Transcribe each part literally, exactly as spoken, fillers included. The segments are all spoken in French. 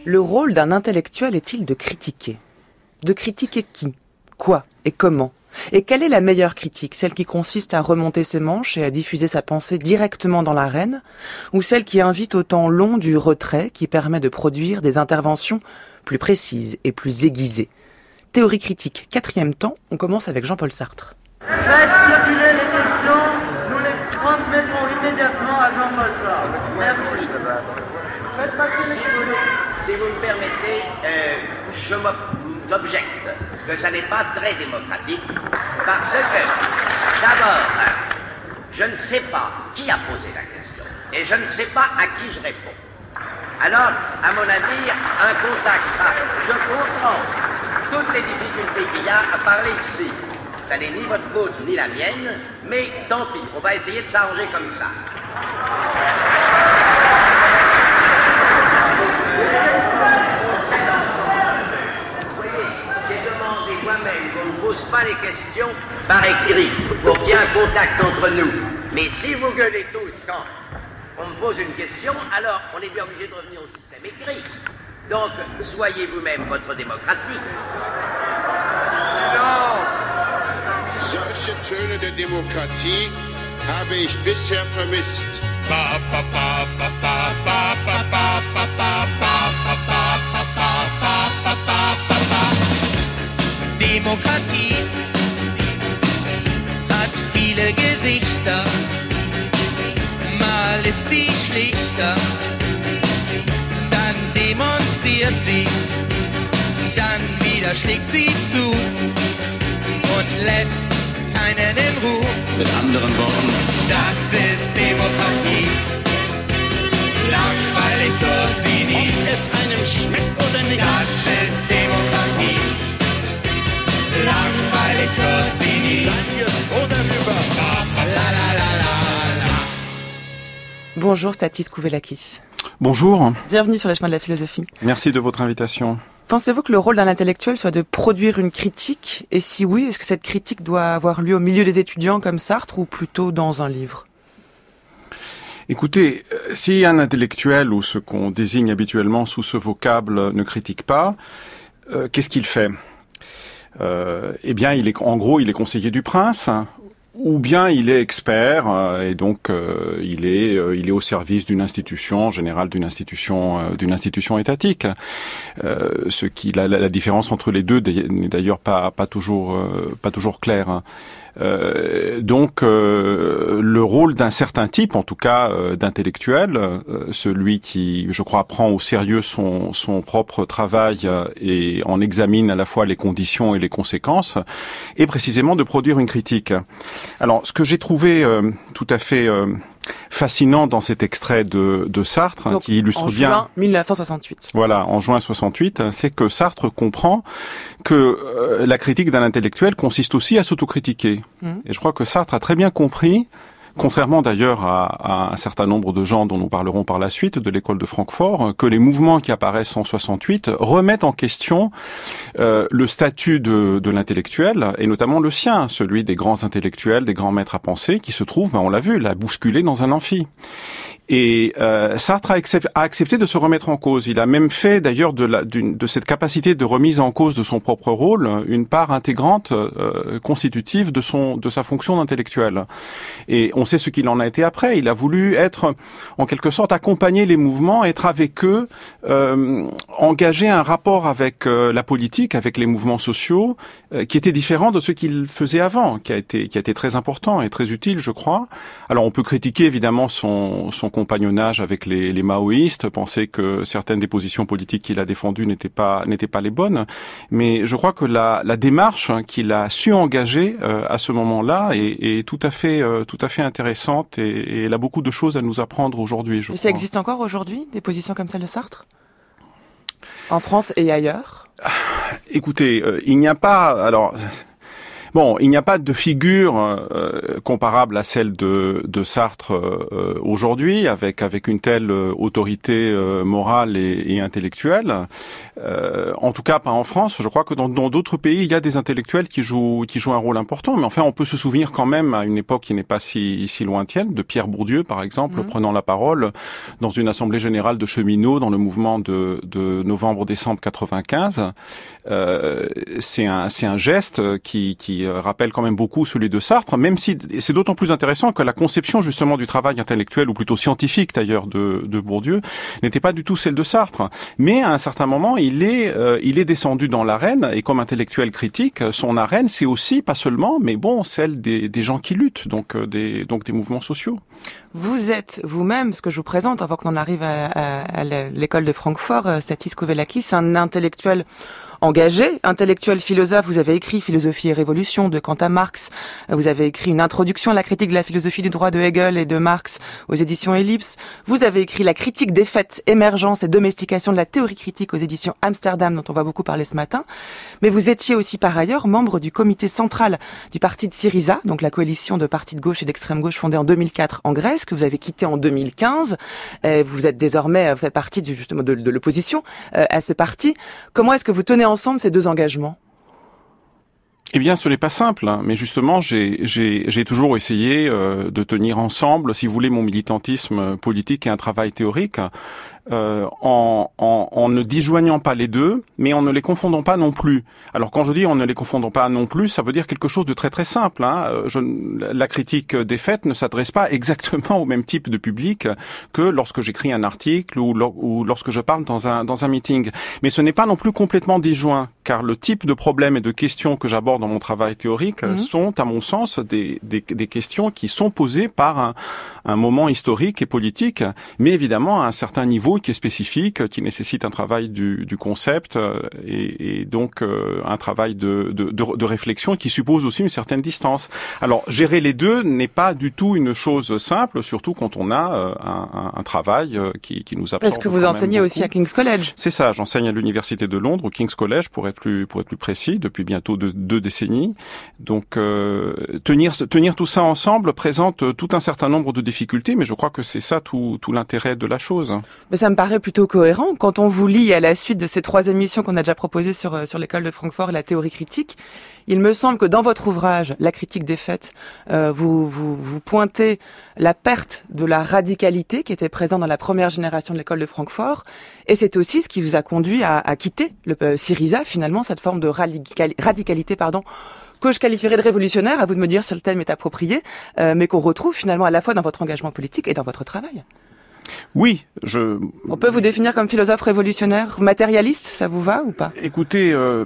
Le rôle d'un intellectuel est-il de critiquer ? De critiquer qui ? Quoi ? Et comment ? Et quelle est la meilleure critique ? Celle qui consiste à remonter ses manches et à diffuser sa pensée directement dans l'arène, ou celle qui invite au temps long du retrait qui permet de produire des interventions plus précises et plus aiguisées ? Théorie critique, quatrième temps, on commence avec Jean-Paul Sartre. Faites circuler les questions, nous les transmettrons immédiatement à Jean-Paul Sartre. Merci. Faites passer les questions. Si vous me permettez, euh, je m'objecte que ça n'est pas très démocratique, parce que, d'abord, je ne sais pas qui a posé la question, et je ne sais pas à qui je réponds. Alors, à mon avis, un contact, ah, je comprends toutes les difficultés qu'il y a à parler ici. Ça n'est ni votre faute ni la mienne, mais tant pis, on va essayer de s'arranger comme ça. Moi-même qu'on ne pose pas les questions par écrit pour qu'il y ait un contact entre nous. Mais si vous gueulez tous quand on me pose une question, alors on est bien obligé de revenir au système écrit. Donc, soyez vous-même votre démocratie. Non! Solche Töne der Demokratie habe ich bisher vermisst. Ba, ba, ba, ba, ba, ba, ba, ba, ba, ba, ba, ba, ba, ba, ba. Demokratie hat viele Gesichter, mal ist sie schlichter, dann demonstriert sie, dann wieder schlägt sie zu und lässt keinen in Ruhe. Mit anderen Worten, das ist Demokratie. Langweilig wird sie nie. Ob es einem schmeckt oder nicht. Das ist Demokratie. Langweilig wird sie nie. Seid ihr froh darüber? La la la la la. Bonjour Stathis Kouvelakis. Bonjour. Bienvenue sur les chemins de la philosophie. Merci de votre invitation. Pensez-vous que le rôle d'un intellectuel soit de produire une critique ? Et si oui, est-ce que cette critique doit avoir lieu au milieu des étudiants comme Sartre ou plutôt dans un livre ? Écoutez, si un intellectuel ou ce qu'on désigne habituellement sous ce vocable ne critique pas, euh, qu'est-ce qu'il fait ? euh, Eh bien, il est, en gros, il est conseiller du prince. Ou bien il est expert euh, et donc euh, il est euh, il est au service d'une institution, en général d'une institution euh, d'une institution étatique. Euh, ce qui la, la, la différence entre les deux n'est d'ailleurs pas pas toujours euh, pas toujours claire. Hein. Euh, donc euh, le rôle d'un certain type, en tout cas euh, d'intellectuel, euh, celui qui, je crois, prend au sérieux son son propre travail euh, et en examine à la fois les conditions et les conséquences, est précisément de produire une critique. Alors, ce que j'ai trouvé euh, tout à fait euh, fascinant dans cet extrait de, de Sartre, donc, qui illustre en bien... En juin mille neuf cent soixante-huit. Voilà, en juin soixante-huit, c'est que Sartre comprend que euh, la critique d'un intellectuel consiste aussi à s'autocritiquer. Mmh. Et je crois que Sartre a très bien compris, contrairement d'ailleurs à, à un certain nombre de gens dont nous parlerons par la suite, de l'école de Francfort, que les mouvements qui apparaissent en soixante-huit remettent en question euh, le statut de, de l'intellectuel, et notamment le sien, celui des grands intellectuels, des grands maîtres à penser, qui se trouvent, ben on l'a vu, là, bousculés dans un amphi. Et euh, Sartre a, accept, a accepté de se remettre en cause. Il a même fait d'ailleurs de, la, d'une, de cette capacité de remise en cause de son propre rôle une part intégrante, euh, constitutive de son de sa fonction d'intellectuel. Et on sait ce qu'il en a été après. Il a voulu être, en quelque sorte, accompagner les mouvements, être avec eux, euh, engager un rapport avec euh, la politique, avec les mouvements sociaux, euh, qui était différent de ce qu'il faisait avant, qui a été qui a été très important et très utile, je crois. Alors on peut critiquer évidemment son son compagnonnage avec les, les maoïstes, penser que certaines des positions politiques qu'il a défendues n'étaient pas n'étaient pas les bonnes, mais je crois que la, la démarche qu'il a su engager euh, à ce moment-là est, est tout à fait euh, tout à fait intéressante et, et elle a beaucoup de choses à nous apprendre aujourd'hui. Je et crois. Ça existe encore aujourd'hui, des positions comme celle de Sartre, en France et ailleurs? Écoutez, euh, il n'y a pas alors. Bon, il n'y a pas de figure euh, comparable à celle de, de Sartre euh, aujourd'hui, avec avec une telle euh, autorité euh, morale et, et intellectuelle. Euh, en tout cas, pas en France. Je crois que dans, dans d'autres pays, il y a des intellectuels qui jouent, qui jouent un rôle important. Mais enfin, on peut se souvenir quand même, à une époque qui n'est pas si, si lointaine, de Pierre Bourdieu, par exemple, mmh. prenant la parole dans une assemblée générale de cheminots dans le mouvement de, de novembre-décembre quatre-vingt-quinze. Euh, c'est un, c'est un geste qui, qui rappelle quand même beaucoup celui de Sartre, même si c'est d'autant plus intéressant que la conception justement du travail intellectuel, ou plutôt scientifique d'ailleurs, de, de Bourdieu, n'était pas du tout celle de Sartre. Mais à un certain moment, il est, euh, il est descendu dans l'arène, et comme intellectuel critique, son arène, c'est aussi, pas seulement, mais bon, celle des, des gens qui luttent, donc euh, des, donc des mouvements sociaux. Vous êtes vous-même, ce que je vous présente, avant qu'on en arrive à, à, à l'école de Francfort, euh, Stathis Kouvelakis, un intellectuel engagé, intellectuel philosophe. Vous avez écrit Philosophie et Révolution de Kant à Marx. Vous avez écrit une introduction à la critique de la philosophie du droit de Hegel et de Marx aux éditions Ellipse. Vous avez écrit La critique des faits, émergence et domestication de la théorie critique aux éditions Amsterdam, dont on va beaucoup parler ce matin. Mais vous étiez aussi par ailleurs membre du comité central du parti de Syriza, donc la coalition de partis de gauche et d'extrême gauche fondée en deux mille quatre en Grèce, que vous avez quitté en deux mille quinze. Et vous êtes désormais, vous faites partie du, justement de, de l'opposition euh, à ce parti. Comment est-ce que vous tenez ensemble ces deux engagements ? Eh bien, ce n'est pas simple, hein, mais justement, j'ai, j'ai, j'ai toujours essayé euh, de tenir ensemble, si vous voulez, mon militantisme politique et un travail théorique, euh, en, en, en ne disjoignant pas les deux, mais en ne les confondant pas non plus. Alors, quand je dis en ne les confondant pas non plus, ça veut dire quelque chose de très très simple. Hein. Je, la critique des faits ne s'adresse pas exactement au même type de public que lorsque j'écris un article ou, ou lorsque je parle dans un, dans un meeting. Mais ce n'est pas non plus complètement disjoint, car le type de problèmes et de questions que j'aborde dans mon travail théorique mmh. sont, à mon sens, des, des, des questions qui sont posées par un, un moment historique et politique, mais évidemment à un certain niveau qui est spécifique, qui nécessite un travail du, du concept et, et donc euh, un travail de, de, de, de réflexion qui suppose aussi une certaine distance. Alors, gérer les deux n'est pas du tout une chose simple, surtout quand on a euh, un, un, un travail qui, qui nous absorbe. Est-ce que vous enseignez aussi à King's College ? C'est ça, j'enseigne à l'université de Londres, au King's College, pour être plus, pour être plus précis, depuis bientôt deux, deux décennies. Donc, euh, tenir, tenir tout ça ensemble présente tout un certain nombre de difficultés, mais je crois que c'est ça tout, tout l'intérêt de la chose. Mais ça me paraît plutôt cohérent. Quand on vous lit à la suite de ces trois émissions qu'on a déjà proposées sur, sur l'école de Francfort et la théorie critique, il me semble que dans votre ouvrage, La critique des faits, euh, vous, vous, vous pointez la perte de la radicalité qui était présente dans la première génération de l'école de Francfort, et c'est aussi ce qui vous a conduit à, à quitter le euh, Syriza, finalement, cette forme de radical, radicalité, pardon, que je qualifierais de révolutionnaire, à vous de me dire si le thème est approprié, euh, mais qu'on retrouve finalement à la fois dans votre engagement politique et dans votre travail. Oui, je... On peut vous définir comme philosophe révolutionnaire, matérialiste, ça vous va ou pas ? Écoutez, euh,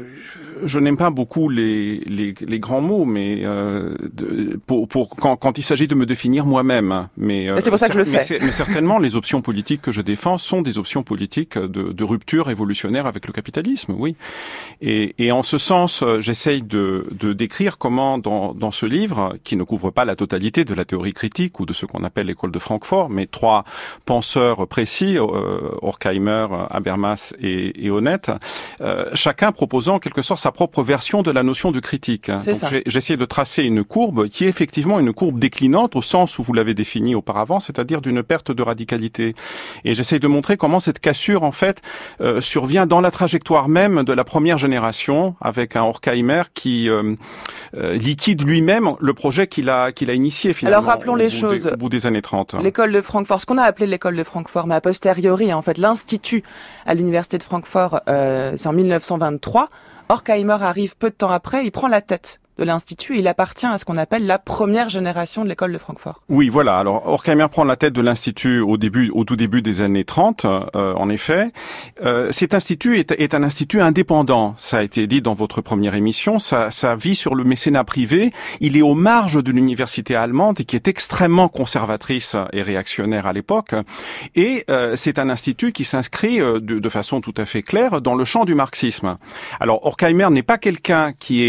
je n'aime pas beaucoup les, les, les grands mots, mais euh, de, pour, pour quand, quand il s'agit de me définir moi-même. Mais, euh, mais c'est pour ça que je le fais. Mais, mais certainement, les options politiques que je défends sont des options politiques de, de rupture révolutionnaire avec le capitalisme, oui. Et, et en ce sens, j'essaye de, de décrire comment, dans, dans ce livre, qui ne couvre pas la totalité de la théorie critique ou de ce qu'on appelle l'école de Francfort, mais trois penseurs précis, euh, Horkheimer, Habermas et, et Honneth, euh, chacun proposant en quelque sorte sa propre version de la notion de critique. C'est Donc ça. j'ai, j'ai essayé de tracer une courbe qui est effectivement une courbe déclinante au sens où vous l'avez définie auparavant, c'est-à-dire d'une perte de radicalité. Et j'essaye de montrer comment cette cassure en fait euh, survient dans la trajectoire même de la première génération, avec un Horkheimer qui euh, euh, liquide lui-même le projet qu'il a qu'il a initié finalement. Alors rappelons les choses. Des, au bout des années trente. L'école de Francfort, ce qu'on a appelé l'école de Francfort, mais a posteriori, en fait, l'institut à l'université de Francfort, euh, c'est en mille neuf cent vingt-trois. Horkheimer arrive peu de temps après, il prend la tête de l'institut et il appartient à ce qu'on appelle la première génération de l'école de Francfort. Oui, voilà. Alors Horkheimer prend la tête de l'institut au début, au tout début des années trente, euh, en effet. Euh, cet institut est, est un institut indépendant. Ça a été dit dans votre première émission. Ça, ça vit sur le mécénat privé. Il est aux marges de l'université allemande qui est extrêmement conservatrice et réactionnaire à l'époque. Et euh, c'est un institut qui s'inscrit euh, de, de façon tout à fait claire dans le champ du marxisme. Alors Horkheimer n'est pas quelqu'un qui est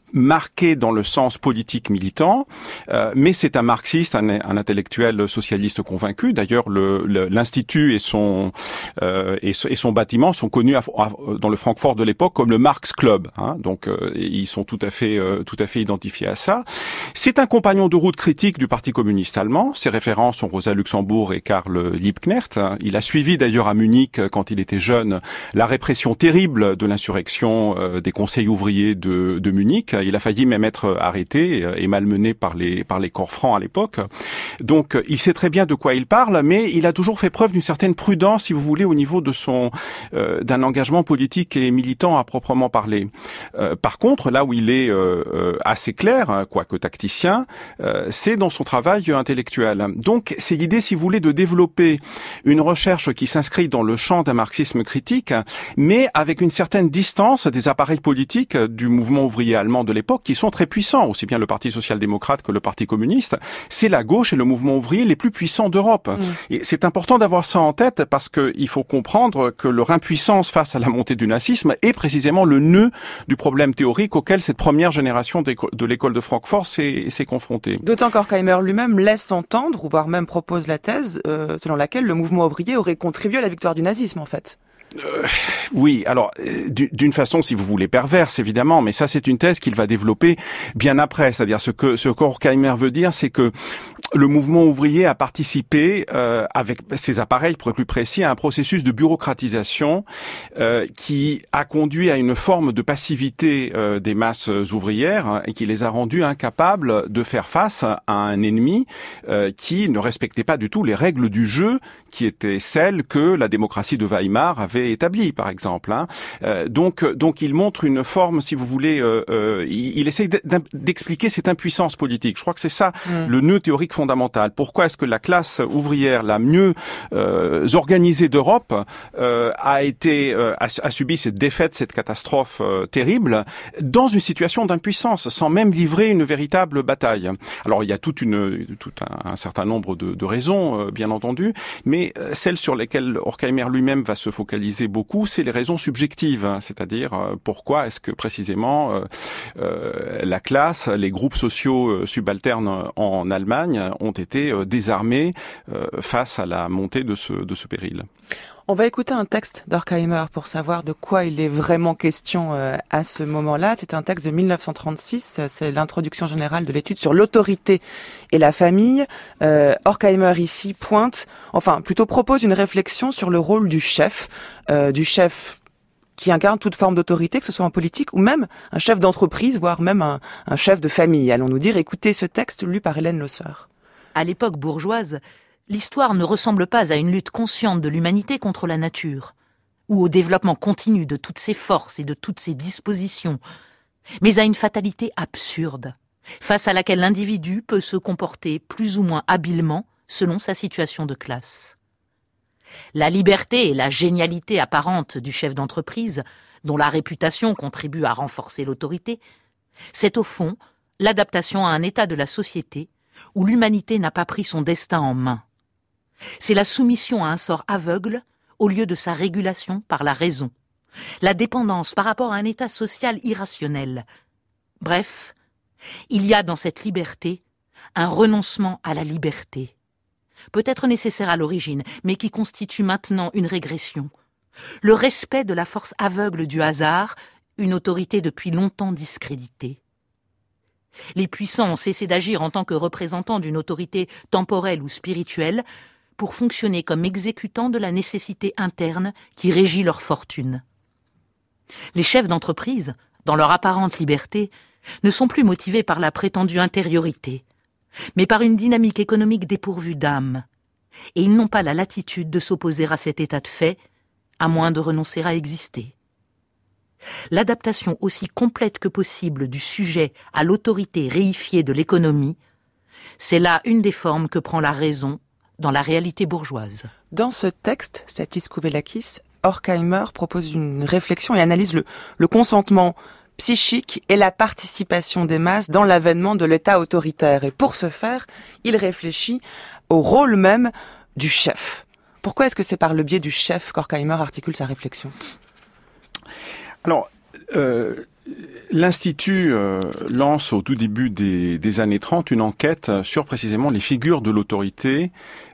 marqué dans le sens politique militant, euh, mais c'est un marxiste, un, un intellectuel socialiste convaincu. D'ailleurs, le, le, l'Institut et son euh, et, et son bâtiment sont connus à, à, dans le Francfort de l'époque comme le Marx Club. Hein, donc, euh, ils sont tout à fait euh, tout à fait identifiés à ça. C'est un compagnon de route critique du Parti communiste allemand. Ses références sont Rosa Luxembourg et Karl Liebknecht. Il a suivi d'ailleurs à Munich, quand il était jeune, la répression terrible de l'insurrection euh, des conseils ouvriers de, de Munich. Il a failli même être arrêté et malmené par les par les corps francs à l'époque. Donc, il sait très bien de quoi il parle, mais il a toujours fait preuve d'une certaine prudence, si vous voulez, au niveau de son euh, d'un engagement politique et militant à proprement parler. Euh, par contre, là où il est euh, euh, assez clair, hein, quoique tacticien, euh, c'est dans son travail intellectuel. Donc, c'est l'idée, si vous voulez, de développer une recherche qui s'inscrit dans le champ d'un marxisme critique, mais avec une certaine distance des appareils politiques du mouvement ouvrier allemand de l'époque, qui sont très puissants, aussi bien le Parti social-démocrate que le Parti communiste. C'est la gauche et le mouvement ouvrier les plus puissants d'Europe. Mmh. Et c'est important d'avoir ça en tête parce qu'il faut comprendre que leur impuissance face à la montée du nazisme est précisément le nœud du problème théorique auquel cette première génération de l'école de Francfort s'est, s'est confrontée. D'autant qu'Horkheimer lui-même laisse entendre, ou voire même propose la thèse, euh, selon laquelle le mouvement ouvrier aurait contribué à la victoire du nazisme, en fait. Euh, oui, alors d'une façon, si vous voulez, perverse évidemment, mais ça c'est une thèse qu'il va développer bien après. C'est-à-dire ce que ce qu'Horkheimer veut dire, c'est que le mouvement ouvrier a participé euh, avec ses appareils, pour être plus précis, à un processus de bureaucratisation euh, qui a conduit à une forme de passivité euh, des masses ouvrières hein, et qui les a rendues incapables de faire face à un ennemi euh, qui ne respectait pas du tout les règles du jeu, qui étaient celles que la démocratie de Weimar avait établi, par exemple. Hein. Euh, donc, donc, il montre une forme, si vous voulez, euh, euh, il, il essaye d'expliquer cette impuissance politique. Je crois que c'est ça mmh. le nœud théorique fondamental. Pourquoi est-ce que la classe ouvrière la mieux euh, organisée d'Europe euh, a été, euh, a, a subi cette défaite, cette catastrophe euh, terrible, dans une situation d'impuissance, sans même livrer une véritable bataille. Alors, il y a toute une, tout un, un certain nombre de, de raisons, euh, bien entendu, mais euh, celles sur lesquelles Horkheimer lui-même va se focaliser beaucoup, c'est les raisons subjectives, hein, c'est-à-dire euh, pourquoi est-ce que précisément euh, euh, la classe, les groupes sociaux euh, subalternes en Allemagne ont été euh, désarmés euh, face à la montée de ce, de ce péril. On va écouter un texte d'Horkheimer pour savoir de quoi il est vraiment question euh, à ce moment-là. C'est un texte de mille neuf cent trente-six, c'est l'introduction générale de l'étude sur l'autorité et la famille. Euh, Horkheimer ici pointe, enfin plutôt propose une réflexion sur le rôle du chef, euh, du chef qui incarne toute forme d'autorité, que ce soit en politique ou même un chef d'entreprise, voire même un, un chef de famille, allons-nous dire. Écoutez ce texte lu par Hélène Losseur. À l'époque bourgeoise, l'histoire ne ressemble pas à une lutte consciente de l'humanité contre la nature, ou au développement continu de toutes ses forces et de toutes ses dispositions, mais à une fatalité absurde, face à laquelle l'individu peut se comporter plus ou moins habilement selon sa situation de classe. La liberté et la génialité apparente du chef d'entreprise, dont la réputation contribue à renforcer l'autorité, c'est au fond l'adaptation à un état de la société où l'humanité n'a pas pris son destin en main. C'est la soumission à un sort aveugle au lieu de sa régulation par la raison, la dépendance par rapport à un état social irrationnel. Bref, il y a dans cette liberté un renoncement à la liberté, peut-être nécessaire à l'origine, mais qui constitue maintenant une régression. Le respect de la force aveugle du hasard, une autorité depuis longtemps discréditée. Les puissants ont cessé d'agir en tant que représentants d'une autorité temporelle ou spirituelle pour fonctionner comme exécutants de la nécessité interne qui régit leur fortune. Les chefs d'entreprise, dans leur apparente liberté, ne sont plus motivés par la prétendue intériorité, mais par une dynamique économique dépourvue d'âme, et ils n'ont pas la latitude de s'opposer à cet état de fait, à moins de renoncer à exister. L'adaptation aussi complète que possible du sujet à l'autorité réifiée de l'économie, c'est là une des formes que prend la raison dans la réalité bourgeoise. Dans ce texte, Satis Kouvelakis, Horkheimer propose une réflexion et analyse le, le consentement psychique et la participation des masses dans l'avènement de l'État autoritaire. Et pour ce faire, il réfléchit au rôle même du chef. Pourquoi est-ce que c'est par le biais du chef qu'Horkheimer articule sa réflexion ? Alors, euh, l'Institut euh, lance au tout début des, des années trente une enquête sur précisément les figures de l'autorité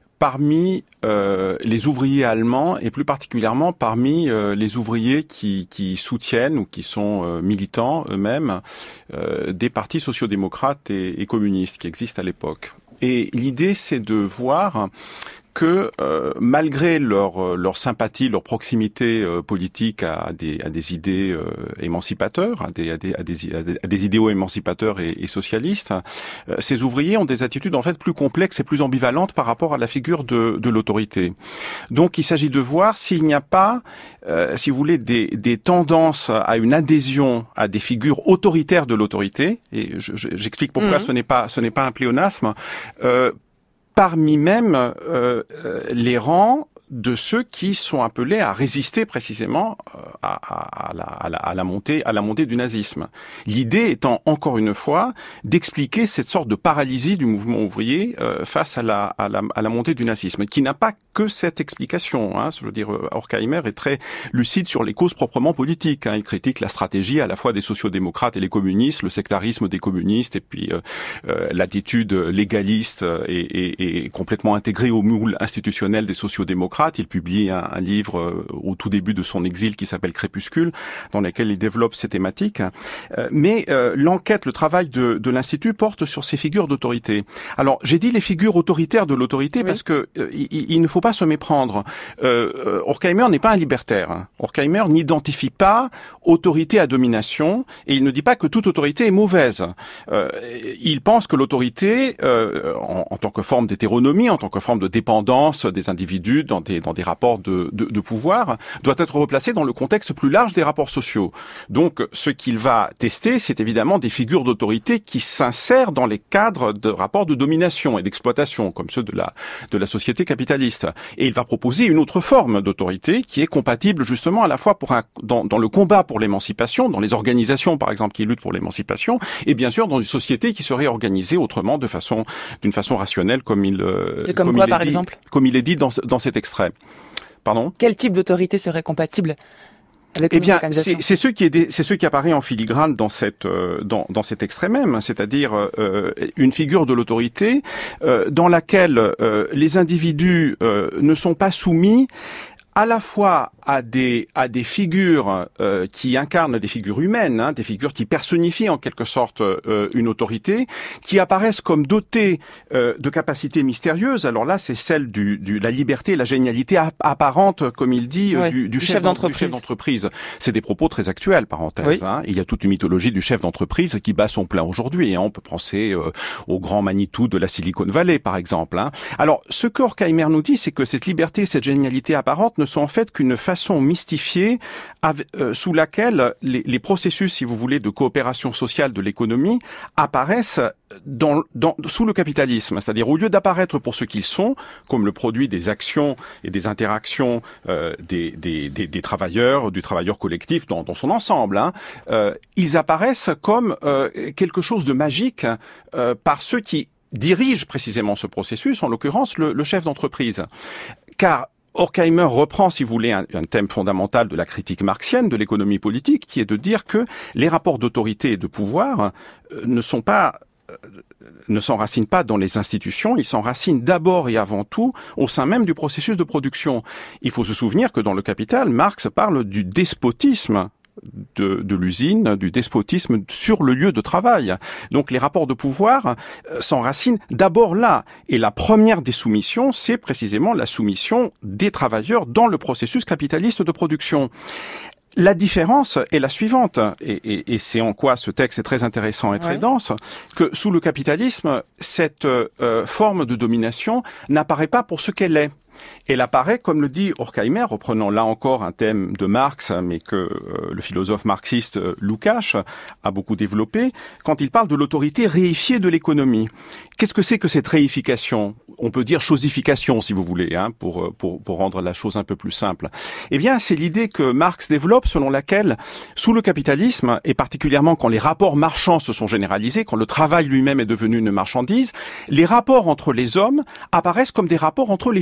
parmi euh, les ouvriers allemands et plus particulièrement parmi euh, les ouvriers qui, qui soutiennent ou qui sont euh, militants eux-mêmes euh, des partis sociodémocrates et, et communistes qui existent à l'époque. Et l'idée, c'est de voir que euh, malgré leur leur sympathie, leur proximité euh, politique à des à des idées euh, émancipateurs, à des à des à des, à des idéaux émancipateurs et, et socialistes, euh, ces ouvriers ont des attitudes en fait plus complexes et plus ambivalentes par rapport à la figure de de l'autorité. Donc il s'agit de voir s'il n'y a pas, euh, si vous voulez, des des tendances à une adhésion à des figures autoritaires de l'autorité. Et je, je, j'explique pourquoi mmh. ce n'est pas ce n'est pas un pléonasme. Euh, Parmi même euh, les rangs de ceux qui sont appelés à résister précisément à, à, à, la, à, la, à la montée, à la montée du nazisme. L'idée étant encore une fois d'expliquer cette sorte de paralysie du mouvement ouvrier euh, face à la, à la, à la montée du nazisme, qui n'a pas que cette explication. Hein. Je veux dire, Horkheimer est très lucide sur les causes proprement politiques. Hein. Il critique la stratégie à la fois des sociodémocrates et les communistes, le sectarisme des communistes, et puis euh, euh, l'attitude légaliste et, et, et complètement intégrée au moule institutionnel des sociodémocrates. Il publie un, un livre euh, au tout début de son exil qui s'appelle Crépuscule, dans lequel il développe ces thématiques. Euh, mais euh, l'enquête, le travail de, de l'Institut porte sur ces figures d'autorité. Alors, j'ai dit les figures autoritaires de l'autorité oui. parce que euh, il, il ne faut pas se méprendre. Euh, Horkheimer n'est pas un libertaire. Horkheimer n'identifie pas autorité à domination et il ne dit pas que toute autorité est mauvaise. Euh, il pense que l'autorité, euh, en, en tant que forme d'hétéronomie, en tant que forme de dépendance des individus dans des, dans des rapports de, de, de pouvoir, doit être replacée dans le contexte plus large des rapports sociaux. Donc, ce qu'il va tester, c'est évidemment des figures d'autorité qui s'insèrent dans les cadres de rapports de domination et d'exploitation, comme ceux de la, de la société capitaliste. Et il va proposer une autre forme d'autorité qui est compatible justement à la fois pour un, dans, dans le combat pour l'émancipation, dans les organisations par exemple qui luttent pour l'émancipation, et bien sûr dans une société qui serait organisée autrement, de façon, d'une façon rationnelle, comme il, et comme, comme quoi, il par dit, exemple comme il est dit dans, dans cet extrait. Pardon ? Quel type d'autorité serait compatible avec Eh bien, c'est, c'est ce qui est, c'est ce qui apparaît en filigrane dans cette, euh, dans, dans cet extrait même, c'est-à-dire euh, une figure de l'autorité euh, dans laquelle euh, les individus euh, ne sont pas soumis à la fois à des à des figures euh, qui incarnent des figures humaines, hein, des figures qui personnifient en quelque sorte euh, une autorité, qui apparaissent comme dotées euh, de capacités mystérieuses. Alors là, c'est celle du, du la liberté, la génialité apparente, comme il dit, ouais, du, du, du, chef chef d'entreprise. du chef d'entreprise. C'est des propos très actuels, parenthèse. Oui. Hein. Il y a toute une mythologie du chef d'entreprise qui bat son plein aujourd'hui. Hein. On peut penser euh, au grand Manitou de la Silicon Valley, par exemple. Hein. Alors, ce que Horkheimer nous dit, c'est que cette liberté, cette génialité apparente ne sont en fait qu'une façon mystifiée avec, euh, sous laquelle les, les processus, si vous voulez, de coopération sociale de l'économie apparaissent dans, dans, sous le capitalisme. C'est-à-dire, au lieu d'apparaître pour ce qu'ils sont, comme le produit des actions et des interactions euh, des, des, des, des travailleurs, du travailleur collectif dans, dans son ensemble, hein, euh, ils apparaissent comme euh, quelque chose de magique euh, par ceux qui dirigent précisément ce processus, en l'occurrence le, le chef d'entreprise. Car Horkheimer reprend, si vous voulez, un, un thème fondamental de la critique marxienne de l'économie politique, qui est de dire que les rapports d'autorité et de pouvoir euh, ne sont pas euh, ne s'enracinent pas dans les institutions, ils s'enracinent d'abord et avant tout au sein même du processus de production. Il faut se souvenir que dans le Capital, Marx parle du despotisme de, de l'usine, du despotisme sur le lieu de travail. Donc les rapports de pouvoir euh, s'enracinent d'abord là. Et la première des soumissions, c'est précisément la soumission des travailleurs dans le processus capitaliste de production. La différence est la suivante, et, et, et c'est en quoi ce texte est très intéressant et très ouais. dense, que sous le capitalisme, cette euh, forme de domination n'apparaît pas pour ce qu'elle est. Elle apparaît, comme le dit Horkheimer, reprenant là encore un thème de Marx, mais que euh, le philosophe marxiste euh, Lukács a beaucoup développé, quand il parle de l'autorité réifiée de l'économie. Qu'est-ce que c'est que cette réification ? On peut dire chosification, si vous voulez, hein, pour, pour, pour rendre la chose un peu plus simple. Eh bien, c'est l'idée que Marx développe, selon laquelle, sous le capitalisme, et particulièrement quand les rapports marchands se sont généralisés, quand le travail lui-même est devenu une marchandise, les rapports entre les hommes apparaissent comme des rapports entre les choses.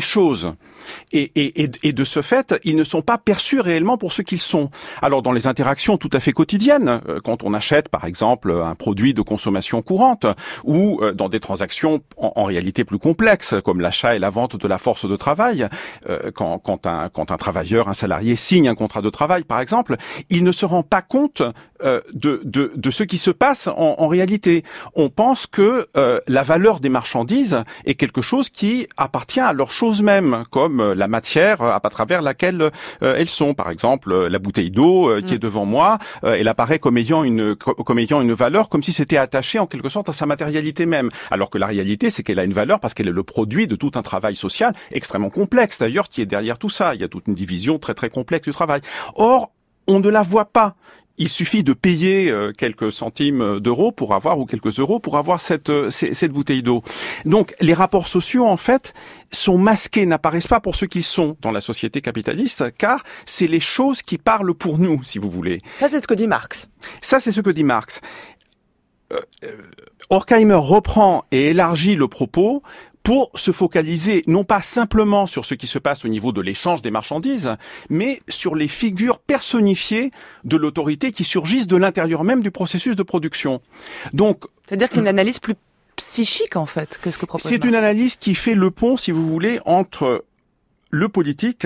chose. Et, et, et, et de ce fait, ils ne sont pas perçus réellement pour ce qu'ils sont. Alors, dans les interactions tout à fait quotidiennes, quand on achète, par exemple, un produit de consommation courante, ou dans des transactions en, en réalité plus complexes, comme l'achat et la vente de la force de travail, euh, quand, quand, un, quand un travailleur, un salarié signe un contrat de travail, par exemple, il ne se rend pas compte euh, de, de, de ce qui se passe en, en réalité. On pense que euh, la valeur des marchandises est quelque chose qui appartient à leur chose même, comme la matière à travers laquelle euh, elles sont. Par exemple, la bouteille d'eau euh, qui mmh. est devant moi, euh, elle apparaît comme ayant une comme ayant une valeur, comme si c'était attaché en quelque sorte à sa matérialité même. Alors que la réalité, c'est qu'elle a une valeur parce qu'elle est le produit de tout un travail social extrêmement complexe d'ailleurs qui est derrière tout ça. Il y a toute une division très très complexe du travail. Or, on ne la voit pas. Il suffit de payer euh, quelques centimes d'euros pour avoir, ou quelques euros pour avoir cette, euh, cette bouteille d'eau. Donc, les rapports sociaux, en fait, sont masqués, n'apparaissent pas pour ce qu'ils sont dans la société capitaliste, car c'est les choses qui parlent pour nous, si vous voulez. Ça, c'est ce que dit Marx. Ça, c'est ce que dit Marx. Euh, Horkheimer reprend et élargit le propos pour se focaliser non pas simplement sur ce qui se passe au niveau de l'échange des marchandises, mais sur les figures personnifiées de l'autorité qui surgissent de l'intérieur même du processus de production. Donc, c'est-à-dire que c'est une analyse plus psychique, en fait, que ce que propose C'est Marx. Une analyse qui fait le pont, si vous voulez, entre le politique,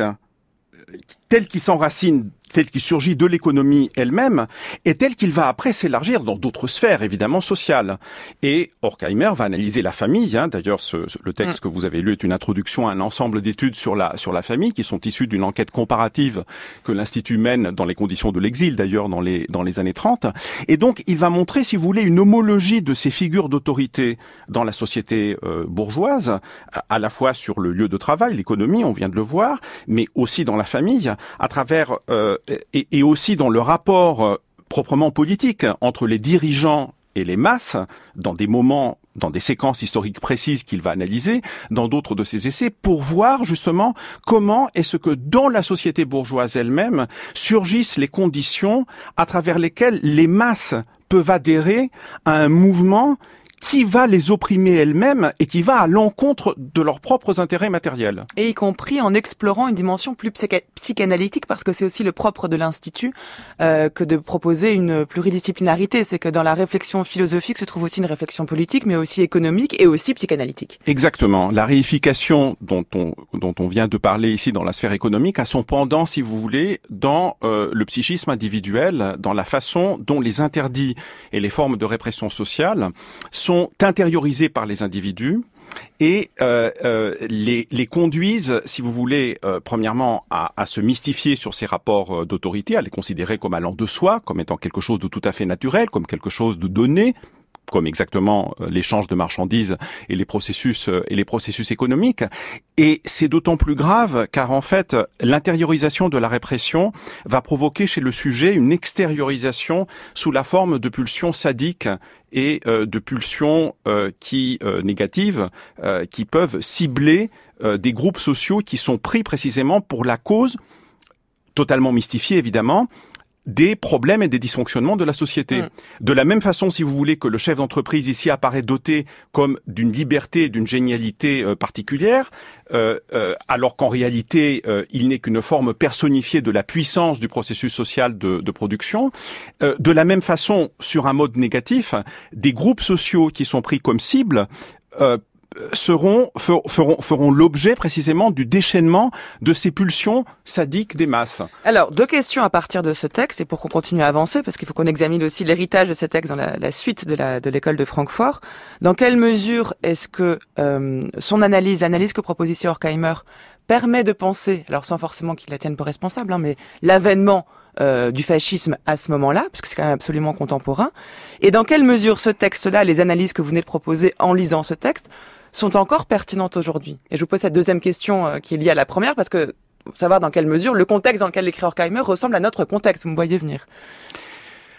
tel qu'il s'enracine, tel qu'il surgit de l'économie elle-même, et tel qu'il va après s'élargir dans d'autres sphères, évidemment, sociales. Et Horkheimer va analyser la famille. Hein. D'ailleurs, ce, ce, le texte mmh. que vous avez lu est une introduction à un ensemble d'études sur la, sur la famille, qui sont issues d'une enquête comparative que l'Institut mène dans les conditions de l'exil, d'ailleurs, dans les, dans les années trente. Et donc, il va montrer, si vous voulez, une homologie de ces figures d'autorité dans la société euh, bourgeoise, à la fois sur le lieu de travail, l'économie, on vient de le voir, mais aussi dans la famille, à travers... Euh, Et, et aussi dans le rapport euh, proprement politique entre les dirigeants et les masses, dans des moments, dans des séquences historiques précises qu'il va analyser, dans d'autres de ses essais, pour voir justement comment est-ce que dans la société bourgeoise elle-même surgissent les conditions à travers lesquelles les masses peuvent adhérer à un mouvement qui va les opprimer elles-mêmes et qui va à l'encontre de leurs propres intérêts matériels. Et y compris en explorant une dimension plus psycha- psychanalytique, parce que c'est aussi le propre de l'Institut euh, que de proposer une pluridisciplinarité. C'est que dans la réflexion philosophique se trouve aussi une réflexion politique, mais aussi économique et aussi psychanalytique. Exactement. La réification dont on, dont on vient de parler ici dans la sphère économique a son pendant, si vous voulez, dans euh, le psychisme individuel, dans la façon dont les interdits et les formes de répression sociale sont intériorisés par les individus et euh, euh, les, les conduisent, si vous voulez, euh, premièrement à, à se mystifier sur ces rapports d'autorité, à les considérer comme allant de soi, comme étant quelque chose de tout à fait naturel, comme quelque chose de donné, comme exactement l'échange de marchandises et les processus et les processus économiques. Et c'est d'autant plus grave car en fait, l'intériorisation de la répression va provoquer chez le sujet une extériorisation sous la forme de pulsions sadiques et euh, de pulsions euh, qui euh, négatives euh, qui peuvent cibler euh, des groupes sociaux qui sont pris précisément pour la cause, totalement mystifiée évidemment, des problèmes et des dysfonctionnements de la société. Mmh. De la même façon, si vous voulez, que le chef d'entreprise ici apparaît doté comme d'une liberté et d'une génialité euh, particulière, euh, euh, alors qu'en réalité, euh, il n'est qu'une forme personnifiée de la puissance du processus social de, de production. Euh, de la même façon, sur un mode négatif, des groupes sociaux qui sont pris comme cible euh, seront feront feront l'objet précisément du déchaînement de ces pulsions sadiques des masses. Alors, deux questions à partir de ce texte, et pour qu'on continue à avancer, parce qu'il faut qu'on examine aussi l'héritage de ce texte dans la, la suite de la de l'école de Francfort. Dans quelle mesure est-ce que euh, son analyse, l'analyse que propose ici Horkheimer, permet de penser, alors sans forcément qu'il la tienne pour responsable, hein, mais l'avènement Euh, du fascisme à ce moment-là, parce que c'est quand même absolument contemporain, et dans quelle mesure ce texte-là, les analyses que vous venez de proposer en lisant ce texte, sont encore pertinentes aujourd'hui. Et je vous pose cette deuxième question euh, qui est liée à la première, parce que faut savoir dans quelle mesure le contexte dans lequel écrit Horkheimer ressemble à notre contexte, vous me voyez venir.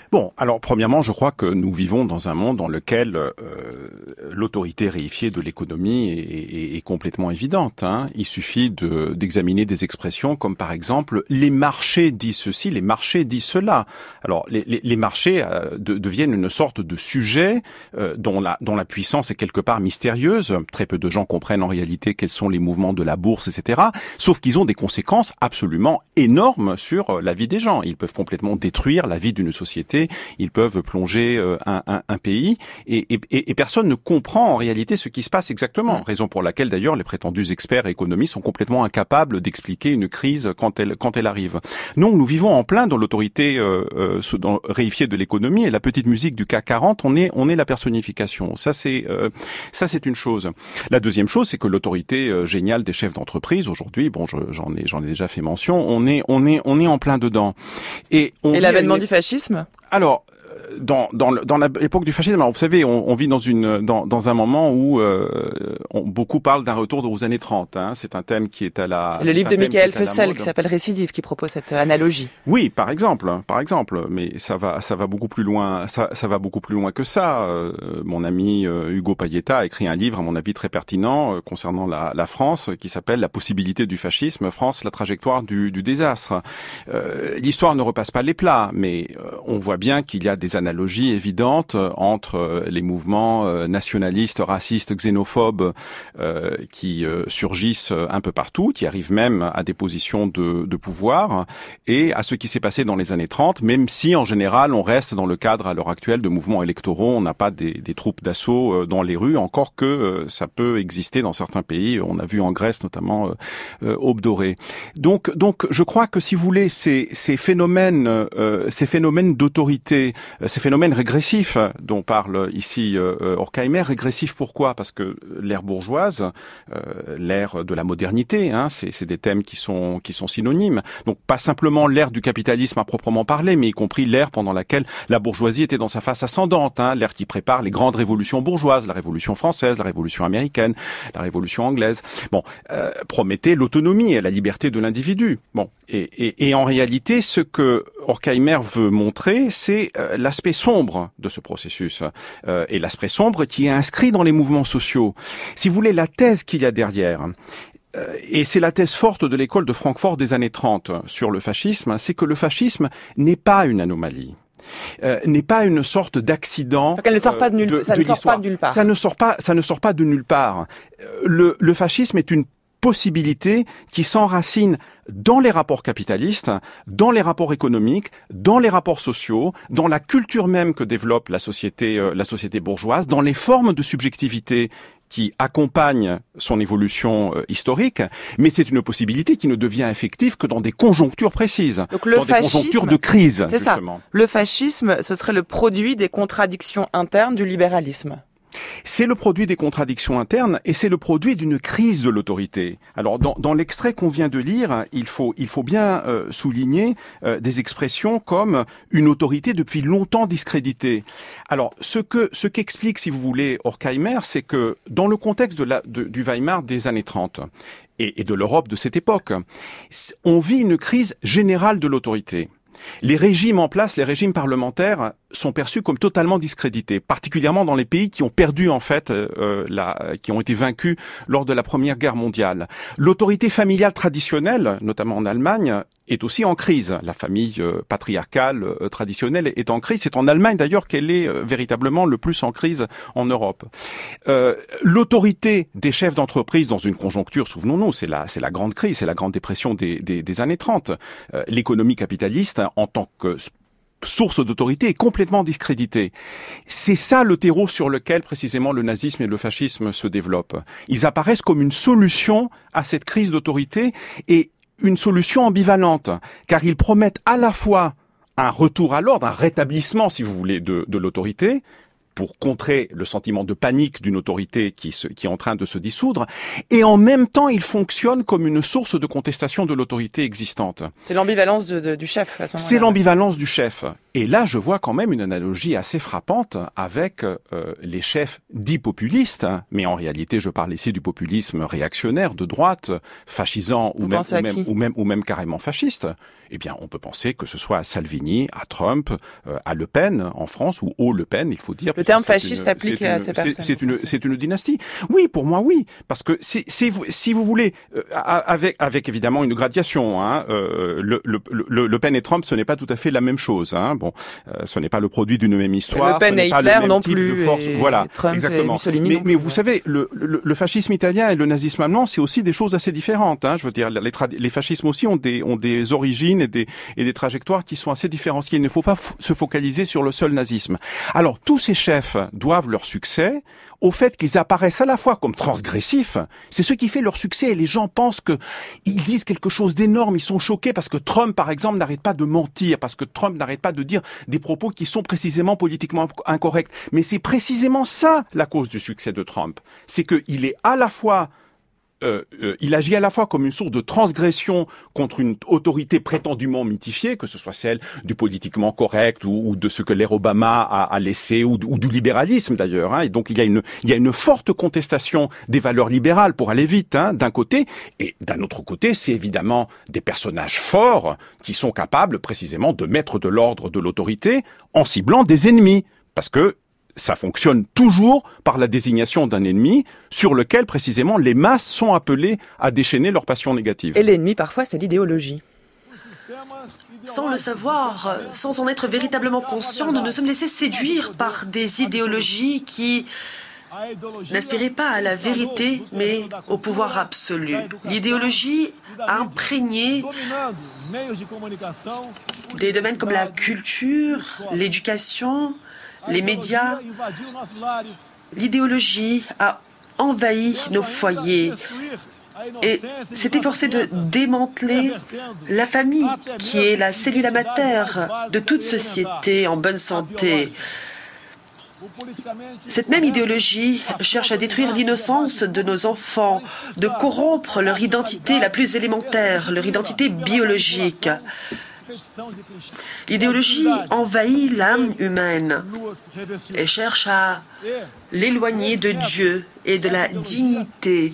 Bon, alors premièrement, je crois que nous vivons dans un monde dans lequel euh, l'autorité réifiée de l'économie est, est, est complètement évidente. Hein. Il suffit de, d'examiner des expressions comme par exemple « les marchés disent ceci, les marchés disent cela ». Alors, les, les, les marchés euh, de, deviennent une sorte de sujet euh, dont, la, dont la puissance est quelque part mystérieuse. Très peu de gens comprennent en réalité quels sont les mouvements de la bourse, et cetera. Sauf qu'ils ont des conséquences absolument énormes sur la vie des gens. Ils peuvent complètement détruire la vie d'une société. Ils peuvent plonger un, un, un pays et, et, et personne ne comprend en réalité ce qui se passe exactement. Raison pour laquelle d'ailleurs les prétendus experts économistes sont complètement incapables d'expliquer une crise quand elle quand elle arrive. Non, nous vivons en plein dans l'autorité euh, euh, dans, réifiée de l'économie et la petite musique du C A C quarante. On est on est la personnification. Ça c'est euh, ça c'est une chose. La deuxième chose, c'est que l'autorité euh, géniale des chefs d'entreprise aujourd'hui, bon, je, j'en ai j'en ai déjà fait mention. On est on est on est en plein dedans. Et, on et l'avènement une... du fascisme. Alors, dans dans le, dans l'époque du fascisme, alors vous savez, on, on vit dans une dans dans un moment où euh, on, beaucoup parlent d'un retour aux années trente. Hein. C'est un thème qui est à la. Le livre de Michael Fessel qui s'appelle Récidive qui propose cette analogie. Oui, par exemple, par exemple, mais ça va ça va beaucoup plus loin. Ça ça va beaucoup plus loin que ça. Euh, mon ami euh, Hugo Payetta a écrit un livre, à mon avis très pertinent, euh, concernant la, la France, qui s'appelle La possibilité du fascisme, France, la trajectoire du, du désastre. Euh, l'histoire ne repasse pas les plats, mais euh, on voit bien qu'il y a des analogie évidente entre les mouvements nationalistes, racistes, xénophobes euh, qui euh, surgissent un peu partout, qui arrivent même à des positions de, de pouvoir, et à ce qui s'est passé dans les années trente, même si en général on reste dans le cadre à l'heure actuelle de mouvements électoraux, on n'a pas des, des troupes d'assaut dans les rues, encore que euh, ça peut exister dans certains pays. On a vu en Grèce notamment euh, Aube dorée. Donc, donc je crois que si vous voulez ces, ces phénomènes, euh, ces phénomènes d'autorité, ces phénomènes régressifs dont parle ici euh, Horkheimer, régressifs pourquoi ? Parce que l'ère bourgeoise, euh, l'ère de la modernité, hein, c'est, c'est des thèmes qui sont qui sont synonymes. Donc pas simplement l'ère du capitalisme à proprement parler, mais y compris l'ère pendant laquelle la bourgeoisie était dans sa phase ascendante, hein, l'ère qui prépare les grandes révolutions bourgeoises, la révolution française, la révolution américaine, la révolution anglaise. Bon, euh, promettait l'autonomie et la liberté de l'individu. Bon, et, et, et en réalité, ce que Horkheimer veut montrer, c'est euh, l'aspect sombre de ce processus, euh, et l'aspect sombre qui est inscrit dans les mouvements sociaux. Si vous voulez, la thèse qu'il y a derrière, euh, et c'est la thèse forte de l'école de Francfort des années trente sur le fascisme, c'est que le fascisme n'est pas une anomalie. Euh, n'est pas une sorte d'accident. Donc elle ne sort pas de nulle, de, ça de ne sort pas de nulle part. Ça ne sort pas, ça ne sort pas de nulle part. Le, le fascisme est une possibilité qui s'enracine dans les rapports capitalistes, dans les rapports économiques, dans les rapports sociaux, dans la culture même que développe la société, euh, la société bourgeoise, dans les formes de subjectivité qui accompagnent son évolution euh, historique, mais c'est une possibilité qui ne devient effective que dans des conjonctures précises, Donc le dans fascisme, des conjonctures de crise, c'est justement. Ça. Le fascisme, ce serait le produit des contradictions internes du libéralisme. C'est le produit des contradictions internes et c'est le produit d'une crise de l'autorité. Alors, dans, dans l'extrait qu'on vient de lire, il faut, il faut bien euh, souligner euh, des expressions comme une autorité depuis longtemps discréditée. Alors, ce que, ce qu'explique, si vous voulez, Horkheimer, c'est que dans le contexte de la, de, du Weimar des années trente et, et de l'Europe de cette époque, on vit une crise générale de l'autorité. Les régimes en place, les régimes parlementaires, sont perçus comme totalement discrédités, particulièrement dans les pays qui ont perdu en fait, euh, la, qui ont été vaincus lors de la Première Guerre mondiale. L'autorité familiale traditionnelle, notamment en Allemagne, est aussi en crise. La famille euh, patriarcale euh, traditionnelle est en crise. C'est en Allemagne d'ailleurs qu'elle est euh, véritablement le plus en crise en Europe. Euh, l'autorité des chefs d'entreprise dans une conjoncture, souvenons-nous, c'est la, c'est la grande crise, c'est la grande dépression des, des, des années trente. Euh, l'économie capitaliste, en tant que source d'autorité, est complètement discréditée. C'est ça le terreau sur lequel précisément le nazisme et le fascisme se développent. Ils apparaissent comme une solution à cette crise d'autorité et une solution ambivalente, car ils promettent à la fois un retour à l'ordre, un rétablissement, si vous voulez, de, de l'autorité, pour contrer le sentiment de panique d'une autorité qui, se, qui est en train de se dissoudre, et en même temps, il fonctionne comme une source de contestation de l'autorité existante. C'est l'ambivalence de, de, du chef à ce moment-là. C'est l'ambivalence du chef. Et là, je vois quand même une analogie assez frappante avec euh, les chefs dits populistes, hein, mais en réalité, je parle ici du populisme réactionnaire, de droite, fascisant ou même, ou, même, ou, même, ou même carrément fasciste. Eh bien, on peut penser que ce soit à Salvini, à Trump, euh, à Le Pen en France, ou au Le Pen, il faut dire. Le terme fasciste s'applique à ces personnes. C'est une, c'est une dynastie. Oui, pour moi, oui, parce que c'est, c'est, si vous voulez, euh, avec, avec évidemment une gradation, hein, euh, le, le, le, Le Pen et Trump, ce n'est pas tout à fait la même chose. Hein. Bon, euh, ce n'est pas le produit d'une même histoire. Le Pen et Hitler non plus. Et voilà, Trump exactement. Et Mussolini mais, non mais plus, vous ouais. savez, le, le, le fascisme italien et le nazisme allemand, c'est aussi des choses assez différentes. Hein. Je veux dire, les, trad- les fascismes aussi ont des, ont des origines et des, et des trajectoires qui sont assez différenciées. Il ne faut pas f- se focaliser sur le seul nazisme. Alors, tous ces chefs doivent leur succès au fait qu'ils apparaissent à la fois comme transgressifs. C'est ce qui fait leur succès. Et les gens pensent que ils disent quelque chose d'énorme. Ils sont choqués parce que Trump, par exemple, n'arrête pas de mentir, parce que Trump n'arrête pas de dire des propos qui sont précisément politiquement incorrects. Mais c'est précisément ça la cause du succès de Trump. C'est qu'il est à la fois Euh, euh, il agit à la fois comme une source de transgression contre une autorité prétendument mythifiée, que ce soit celle du politiquement correct ou, ou de ce que l'ère Obama a, a laissé, ou, ou du libéralisme d'ailleurs. Hein. Et donc il y a une, il y a une forte contestation des valeurs libérales pour aller vite, hein, d'un côté, et d'un autre côté, c'est évidemment des personnages forts qui sont capables précisément de mettre de l'ordre de l'autorité en ciblant des ennemis, parce que ça fonctionne toujours par la désignation d'un ennemi sur lequel, précisément, les masses sont appelées à déchaîner leurs passions négatives. Et l'ennemi, parfois, c'est l'idéologie. Sans le savoir, sans en être véritablement conscient, nous nous sommes laissés séduire par des idéologies qui n'aspiraient pas à la vérité, mais au pouvoir absolu. L'idéologie a imprégné des domaines comme la culture, l'éducation, les médias. L'idéologie a envahi nos foyers et s'est efforcée de démanteler la famille, qui est la cellule mater de toute société en bonne santé. Cette même idéologie cherche à détruire l'innocence de nos enfants, de corrompre leur identité la plus élémentaire, leur identité biologique. L'idéologie envahit l'âme humaine et cherche à l'éloigner de Dieu et de la dignité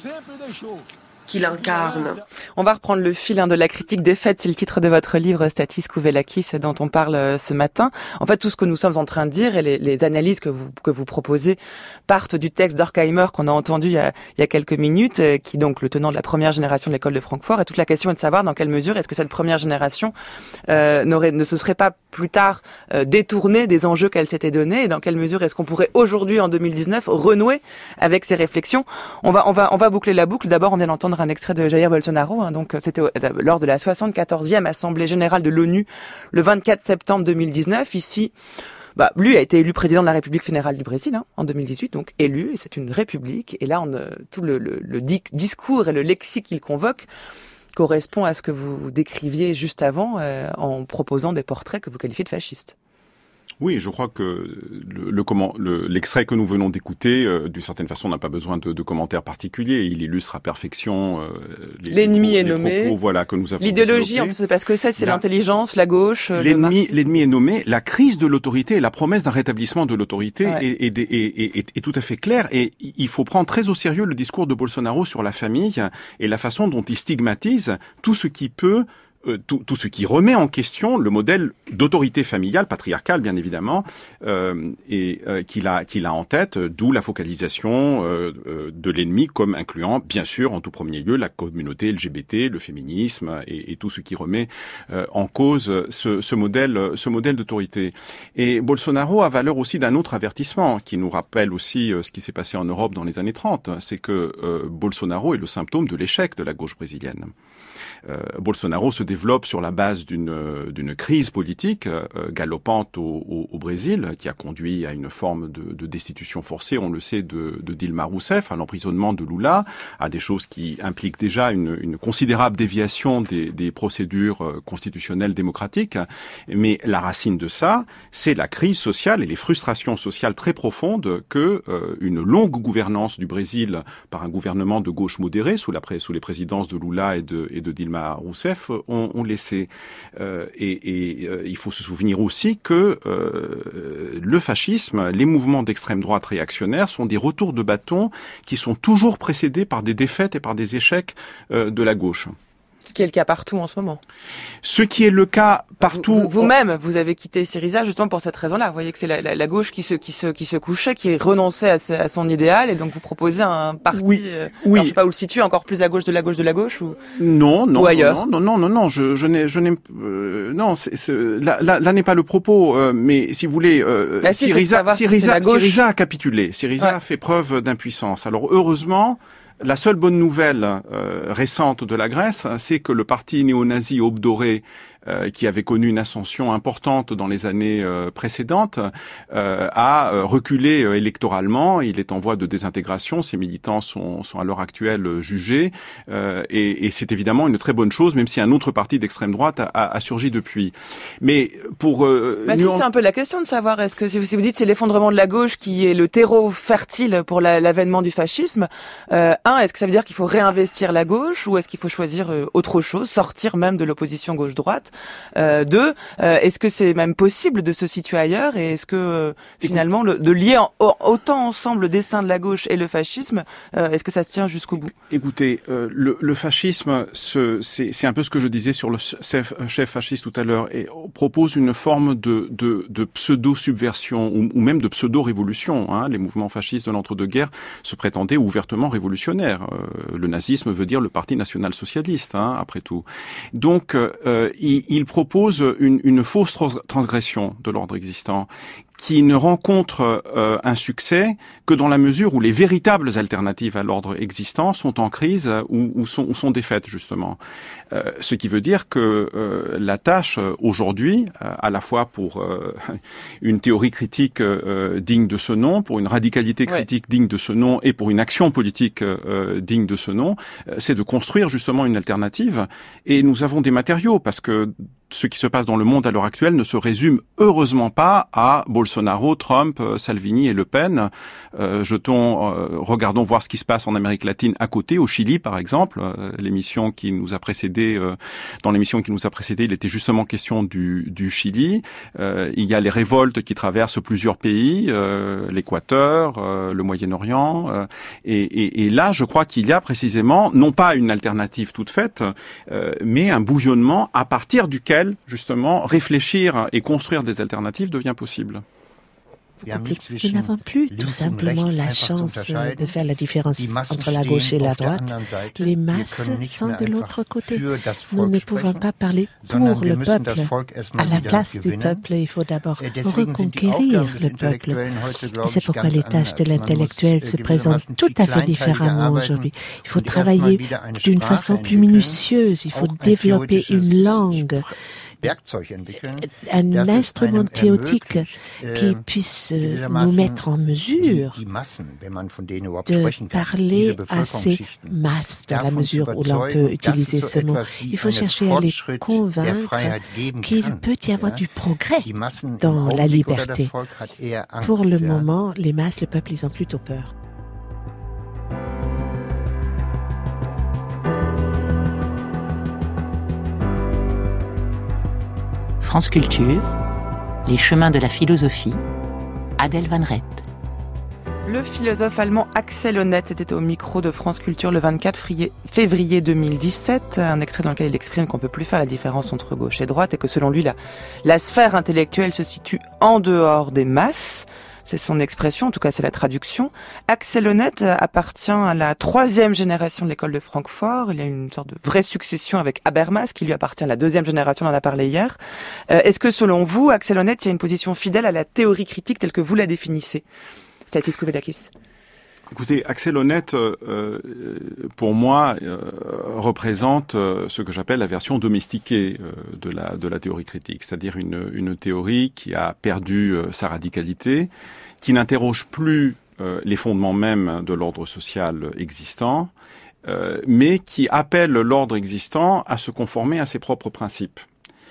qu'il incarne. On va reprendre le fil hein, de la critique des faits. C'est le titre de votre livre, Stathis Kouvelakis, dont on parle euh, ce matin. En fait, tout ce que nous sommes en train de dire et les, les analyses que vous que vous proposez partent du texte d'Horkheimer qu'on a entendu il y a, il y a quelques minutes, euh, qui est donc le tenant de la première génération de l'école de Francfort. Et toute la question est de savoir dans quelle mesure est-ce que cette première génération euh, n'aurait, ne se serait pas plus tard euh, détournée des enjeux qu'elle s'était donnés, et dans quelle mesure est-ce qu'on pourrait aujourd'hui, en deux mille dix-neuf, renouer avec ces réflexions. On va on va on va boucler la boucle. D'abord, on vient d'entendre un extrait de Jair Bolsonaro, hein, donc c'était lors de la soixante-quatorzième Assemblée Générale de l'ONU le vingt-quatre septembre deux mille dix-neuf. Ici, bah, lui a été élu président de la République fédérale du Brésil hein, en deux mille dix-huit, donc élu, et c'est une république. Et là, on, tout le, le, le discours et le lexique qu'il convoque correspond à ce que vous décriviez juste avant euh, en proposant des portraits que vous qualifiez de fascistes. Oui, je crois que le, le comment, le, l'extrait que nous venons d'écouter, euh, d'une certaine façon, n'a pas besoin de, de commentaires particuliers. Il illustre à perfection euh, les, l'ennemi les, est les nommé. Propos, voilà, que nous avons L'idéologie, on ne sait pas ce que c'est. C'est la, l'intelligence, la gauche. L'ennemi, l'ennemi est nommé. La crise de l'autorité et la promesse d'un rétablissement de l'autorité ouais. est, est, est, est, est tout à fait claire. Et il faut prendre très au sérieux le discours de Bolsonaro sur la famille et la façon dont il stigmatise tout ce qui peut Euh, tout, tout ce qui remet en question le modèle d'autorité familiale, patriarcale bien évidemment, euh, et euh, qu'il a, qu'il a en tête, d'où la focalisation euh, euh, de l'ennemi comme incluant, bien sûr, en tout premier lieu, la communauté L G B T, le féminisme et, et tout ce qui remet euh, en cause ce, ce modèle, ce modèle d'autorité. Et Bolsonaro a valeur aussi d'un autre avertissement qui nous rappelle aussi euh, ce qui s'est passé en Europe dans les années trente, c'est que euh, Bolsonaro est le symptôme de l'échec de la gauche brésilienne. Euh, Bolsonaro se développe sur la base d'une, d'une crise politique euh, galopante au, au, au Brésil, qui a conduit à une forme de, de destitution forcée, on le sait, de, de Dilma Rousseff, à l'emprisonnement de Lula, à des choses qui impliquent déjà une, une considérable déviation des, des procédures constitutionnelles démocratiques. Mais la racine de ça, c'est la crise sociale et les frustrations sociales très profondes que euh, une longue gouvernance du Brésil par un gouvernement de gauche modérée sous, la, sous les présidences de Lula et de, et de Dilma Dilma Rousseff ont, ont laissé. Euh, et et euh, il faut se souvenir aussi que euh, le fascisme, les mouvements d'extrême droite réactionnaires sont des retours de bâton qui sont toujours précédés par des défaites et par des échecs euh, de la gauche. Ce qui est le cas partout en ce moment. Ce qui est le cas partout. Vous, vous-même, vous avez quitté Syriza justement pour cette raison-là. Vous voyez que c'est la, la, la gauche qui se, qui se, qui se couchait, qui renonçait à, à son idéal, et donc vous proposez un parti. Oui. Euh, oui. Alors, je sais pas où le situer, encore plus à gauche de la gauche de la gauche ou. Non, non, ou ailleurs. non, non, non, non, non. Je, je n'ai, je n'ai, euh, non. C'est, c'est, là, là, là n'est pas le propos. Euh, mais si vous voulez, euh, bah, si, Syriza, si Syriza, Syriza a capitulé. Syriza ouais. a fait preuve d'impuissance. Alors heureusement. La seule bonne nouvelle euh, récente de la Grèce, c'est que le parti néo-nazi Aube dorée, euh, qui avait connu une ascension importante dans les années euh, précédentes, euh, a euh, reculé euh, électoralement. Il est en voie de désintégration. Ses militants sont, sont à l'heure actuelle euh, jugés. Euh, et, et c'est évidemment une très bonne chose, même si un autre parti d'extrême droite a, a, a surgi depuis. Mais pour... Euh, bah, si, c'est un peu la question de savoir, est-ce que si vous, si vous dites c'est l'effondrement de la gauche qui est le terreau fertile pour la, l'avènement du fascisme, euh, un, est-ce que ça veut dire qu'il faut réinvestir la gauche ou est-ce qu'il faut choisir euh, autre chose, sortir même de l'opposition gauche-droite? Euh, deux, euh, est-ce que c'est même possible de se situer ailleurs et est-ce que euh, finalement le, de lier en, autant ensemble le destin de la gauche et le fascisme, euh, est-ce que ça se tient jusqu'au bout? Écoutez, euh, le, le fascisme, ce, c'est, c'est un peu ce que je disais sur le chef, chef fasciste tout à l'heure, et propose une forme de, de, de pseudo-subversion ou, ou même de pseudo-révolution. Hein. Les mouvements fascistes de l'entre-deux-guerres se prétendaient ouvertement révolutionnaires. Euh, le nazisme veut dire le Parti national-socialiste, hein, après tout. Donc, euh, il, il propose une, une fausse transgression de l'ordre existant qui ne rencontre euh, un succès que dans la mesure où les véritables alternatives à l'ordre existant sont en crise ou, ou, sont, ou sont défaites, justement. Euh, ce qui veut dire que euh, la tâche aujourd'hui, euh, à la fois pour euh, une théorie critique euh, digne de ce nom, pour une radicalité critique ouais. digne de ce nom et pour une action politique euh, digne de ce nom, euh, c'est de construire justement une alternative. Et nous avons des matériaux, parce que ce qui se passe dans le monde à l'heure actuelle ne se résume heureusement pas à Bolsonaro, Trump, Salvini et Le Pen. Euh, jetons, euh, regardons voir ce qui se passe en Amérique latine à côté, au Chili par exemple. Euh, l'émission qui nous a précédé, euh, dans l'émission qui nous a précédé, il était justement question du, du Chili. Euh, il y a les révoltes qui traversent plusieurs pays, euh, l'Équateur, euh, le Moyen-Orient. Euh, et, et, et là, je crois qu'il y a précisément, non pas une alternative toute faite, euh, mais un bouillonnement à partir duquel justement, réfléchir et construire des alternatives devient possible. Nous n'avons plus tout simplement la chance de faire la différence entre la gauche et la droite. Les masses sont de l'autre côté. Nous ne pouvons pas parler pour le peuple. À la place du peuple, il faut d'abord reconquérir le peuple. Et c'est pourquoi les tâches de l'intellectuel se présentent tout à fait différemment aujourd'hui. Il faut travailler d'une façon plus minutieuse. Il faut développer une langue, un instrument théotique qui puisse nous mettre en mesure de parler à ces masses dans la mesure où l'on peut utiliser ce mot. Il faut chercher à les convaincre qu'il peut y avoir du progrès dans la liberté. Pour le moment, les masses, le peuple, ils ont plutôt peur. France Culture, les chemins de la philosophie, Adèle Van Rett. Le philosophe allemand Axel Honneth était au micro de France Culture le vingt-quatre février deux mille dix-sept, un extrait dans lequel il exprime qu'on ne peut plus faire la différence entre gauche et droite et que selon lui, la, la sphère intellectuelle se situe en dehors des masses. C'est son expression, en tout cas c'est la traduction. Axel Honneth appartient à la troisième génération de l'école de Francfort. Il y a une sorte de vraie succession avec Habermas, qui lui appartient à la deuxième génération, on en a parlé hier. Euh, est-ce que selon vous, Axel Honneth, il y a une position fidèle à la théorie critique telle que vous la définissez? Stathis Kouvelakis. Écoutez, Axel Honneth, euh, pour moi, euh, représente euh, ce que j'appelle la version domestiquée euh, de la de la théorie critique, c'est-à-dire une une théorie qui a perdu euh, sa radicalité, qui n'interroge plus euh, les fondements mêmes de l'ordre social existant, euh, mais qui appelle l'ordre existant à se conformer à ses propres principes.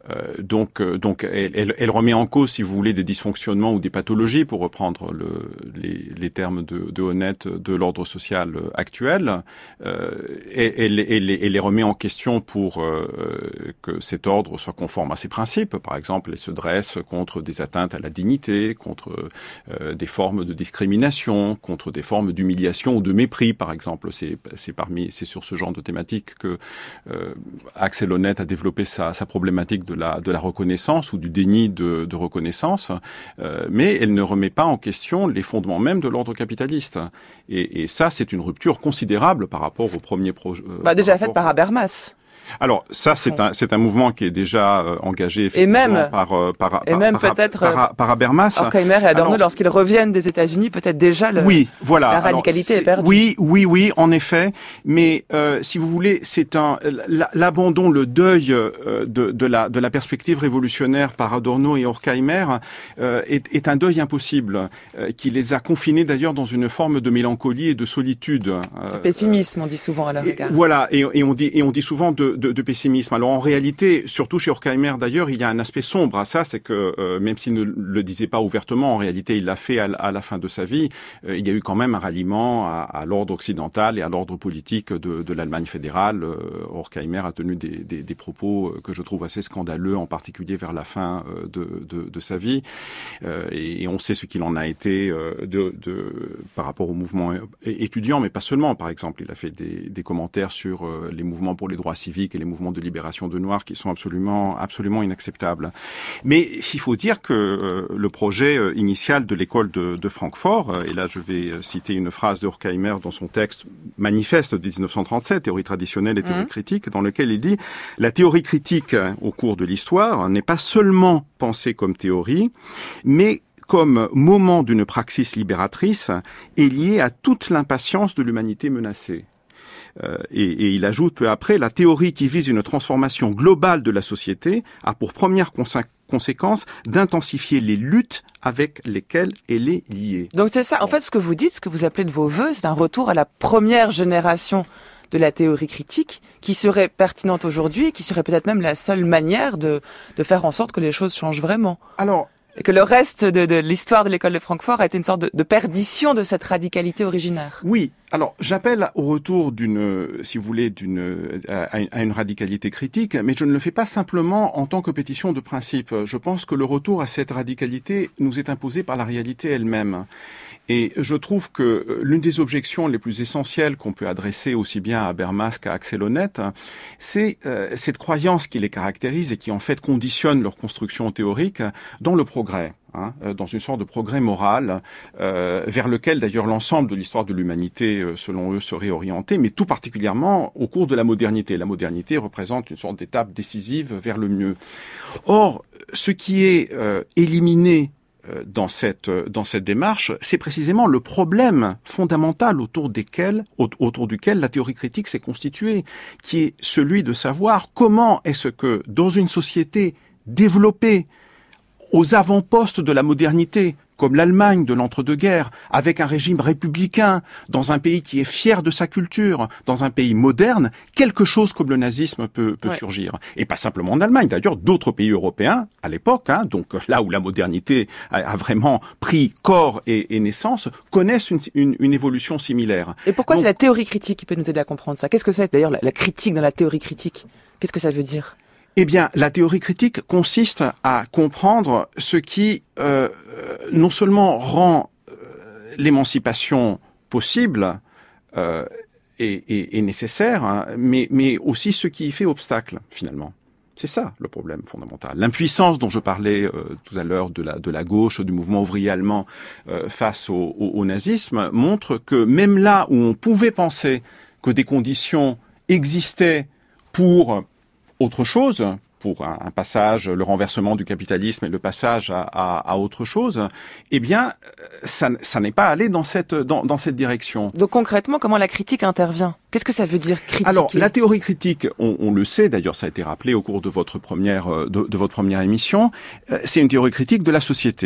Euh, donc, euh, donc, elle, elle, elle remet en cause, si vous voulez, des dysfonctionnements ou des pathologies, pour reprendre le, les, les termes de, de Honneth, de l'ordre social actuel. Euh, et, elle, elle, elle les remet en question pour euh, que cet ordre soit conforme à ses principes. Par exemple, elle se dresse contre des atteintes à la dignité, contre euh, des formes de discrimination, contre des formes d'humiliation ou de mépris, par exemple. C'est, c'est parmi, c'est sur ce genre de thématique que euh, Axel Honneth a développé sa, sa problématique de la, de la reconnaissance ou du déni de, de reconnaissance, euh, mais elle ne remet pas en question les fondements même de l'ordre capitaliste. Et, et ça, c'est une rupture considérable par rapport au premier projet. Euh, bah, déjà par faite par Habermas. Alors ça, c'est un c'est un mouvement qui est déjà euh, engagé effectivement et même, par euh, par et par, même par, peut-être par, par, par Habermas. Horkheimer et Adorno, alors, lorsqu'ils reviennent des États-Unis, peut-être déjà le, oui, voilà. la radicalité alors, est, est perdue. Oui, oui, oui, en effet. Mais euh, si vous voulez, c'est un l'abandon, le deuil euh, de de la de la perspective révolutionnaire par Adorno et Horkheimer euh, est, est un deuil impossible euh, qui les a confinés d'ailleurs dans une forme de mélancolie et de solitude. Euh, pessimisme, on dit souvent à leur égard. Voilà, et, et on dit et on dit souvent de, de, de pessimisme. Alors en réalité, surtout chez Horkheimer d'ailleurs, il y a un aspect sombre à ça, c'est que euh, même s'il ne le disait pas ouvertement, en réalité il l'a fait à, à la fin de sa vie, euh, il y a eu quand même un ralliement à, à l'ordre occidental et à l'ordre politique de, de l'Allemagne fédérale. Euh, Horkheimer a tenu des, des, des propos que je trouve assez scandaleux, en particulier vers la fin euh, de, de, de sa vie, euh, et, et on sait ce qu'il en a été euh, de, de, par rapport au mouvement étudiant, mais pas seulement. Par exemple, il a fait des, des commentaires sur euh, les mouvements pour les droits civiques et les mouvements de libération de Noirs qui sont absolument absolument inacceptables. Mais il faut dire que euh, le projet euh, initial de l'école de, de Francfort, euh, et là je vais euh, citer une phrase de Horkheimer dans son texte manifeste de dix-neuf cent trente-sept, Théorie traditionnelle et théorie mmh. critique, dans lequel il dit « La théorie critique euh, au cours de l'histoire n'est pas seulement pensée comme théorie, mais comme moment d'une praxis libératrice est liée à toute l'impatience de l'humanité menacée. » Euh, et, et il ajoute peu après, la théorie qui vise une transformation globale de la société a pour première consé- conséquence d'intensifier les luttes avec lesquelles elle est liée. Donc c'est ça, en fait ce que vous dites, ce que vous appelez de vos vœux, c'est un retour à la première génération de la théorie critique qui serait pertinente aujourd'hui, qui serait peut-être même la seule manière de, de faire en sorte que les choses changent vraiment. Alors, et que le reste de, de l'histoire de l'école de Francfort a été une sorte de, de perdition de cette radicalité originaire. Oui, alors j'appelle au retour d'une, si vous voulez, d'une à une, à une radicalité critique, mais je ne le fais pas simplement en tant que pétition de principe. Je pense que le retour à cette radicalité nous est imposé par la réalité elle-même. Et je trouve que l'une des objections les plus essentielles qu'on peut adresser aussi bien à Habermas qu'à Axel Honneth, c'est euh, cette croyance qui les caractérise et qui en fait conditionne leur construction théorique dans le progrès. Hein, dans une sorte de progrès moral euh, vers lequel d'ailleurs l'ensemble de l'histoire de l'humanité, euh, selon eux, serait orienté, mais tout particulièrement au cours de la modernité. La modernité représente une sorte d'étape décisive vers le mieux. Or, ce qui est euh, éliminé dans cette dans cette démarche, c'est précisément le problème fondamental autour desquels autour duquel la théorie critique s'est constituée, qui est celui de savoir comment est-ce que dans une société développée aux avant-postes de la modernité, comme l'Allemagne de l'entre-deux-guerres, avec un régime républicain, dans un pays qui est fier de sa culture, dans un pays moderne, quelque chose comme le nazisme peut, peut ouais. surgir. Et pas simplement en Allemagne, d'ailleurs, d'autres pays européens, à l'époque, hein, donc là où la modernité a, a vraiment pris corps et, et naissance, connaissent une, une, une évolution similaire. Et pourquoi donc, c'est la théorie critique qui peut nous aider à comprendre ça ? Qu'est-ce que c'est d'ailleurs la, la critique dans la théorie critique ? Qu'est-ce que ça veut dire ? Eh bien, la théorie critique consiste à comprendre ce qui euh, non seulement rend euh, l'émancipation possible euh, et, et, et nécessaire, hein, mais, mais aussi ce qui y fait obstacle, finalement. C'est ça le problème fondamental. L'impuissance dont je parlais euh, tout à l'heure de la, de la gauche, du mouvement ouvrier allemand euh, face au, au, au nazisme, montre que même là où on pouvait penser que des conditions existaient pour autre chose, pour un, un passage, le renversement du capitalisme et le passage à, à, à autre chose, eh bien, ça, ça n'est pas allé dans cette, dans, dans cette direction. Donc concrètement, comment la critique intervient ? Qu'est-ce que ça veut dire critiquer ? Alors, la théorie critique, on, on le sait, d'ailleurs, ça a été rappelé au cours de votre première, de, de votre première émission, euh, c'est une théorie critique de la société.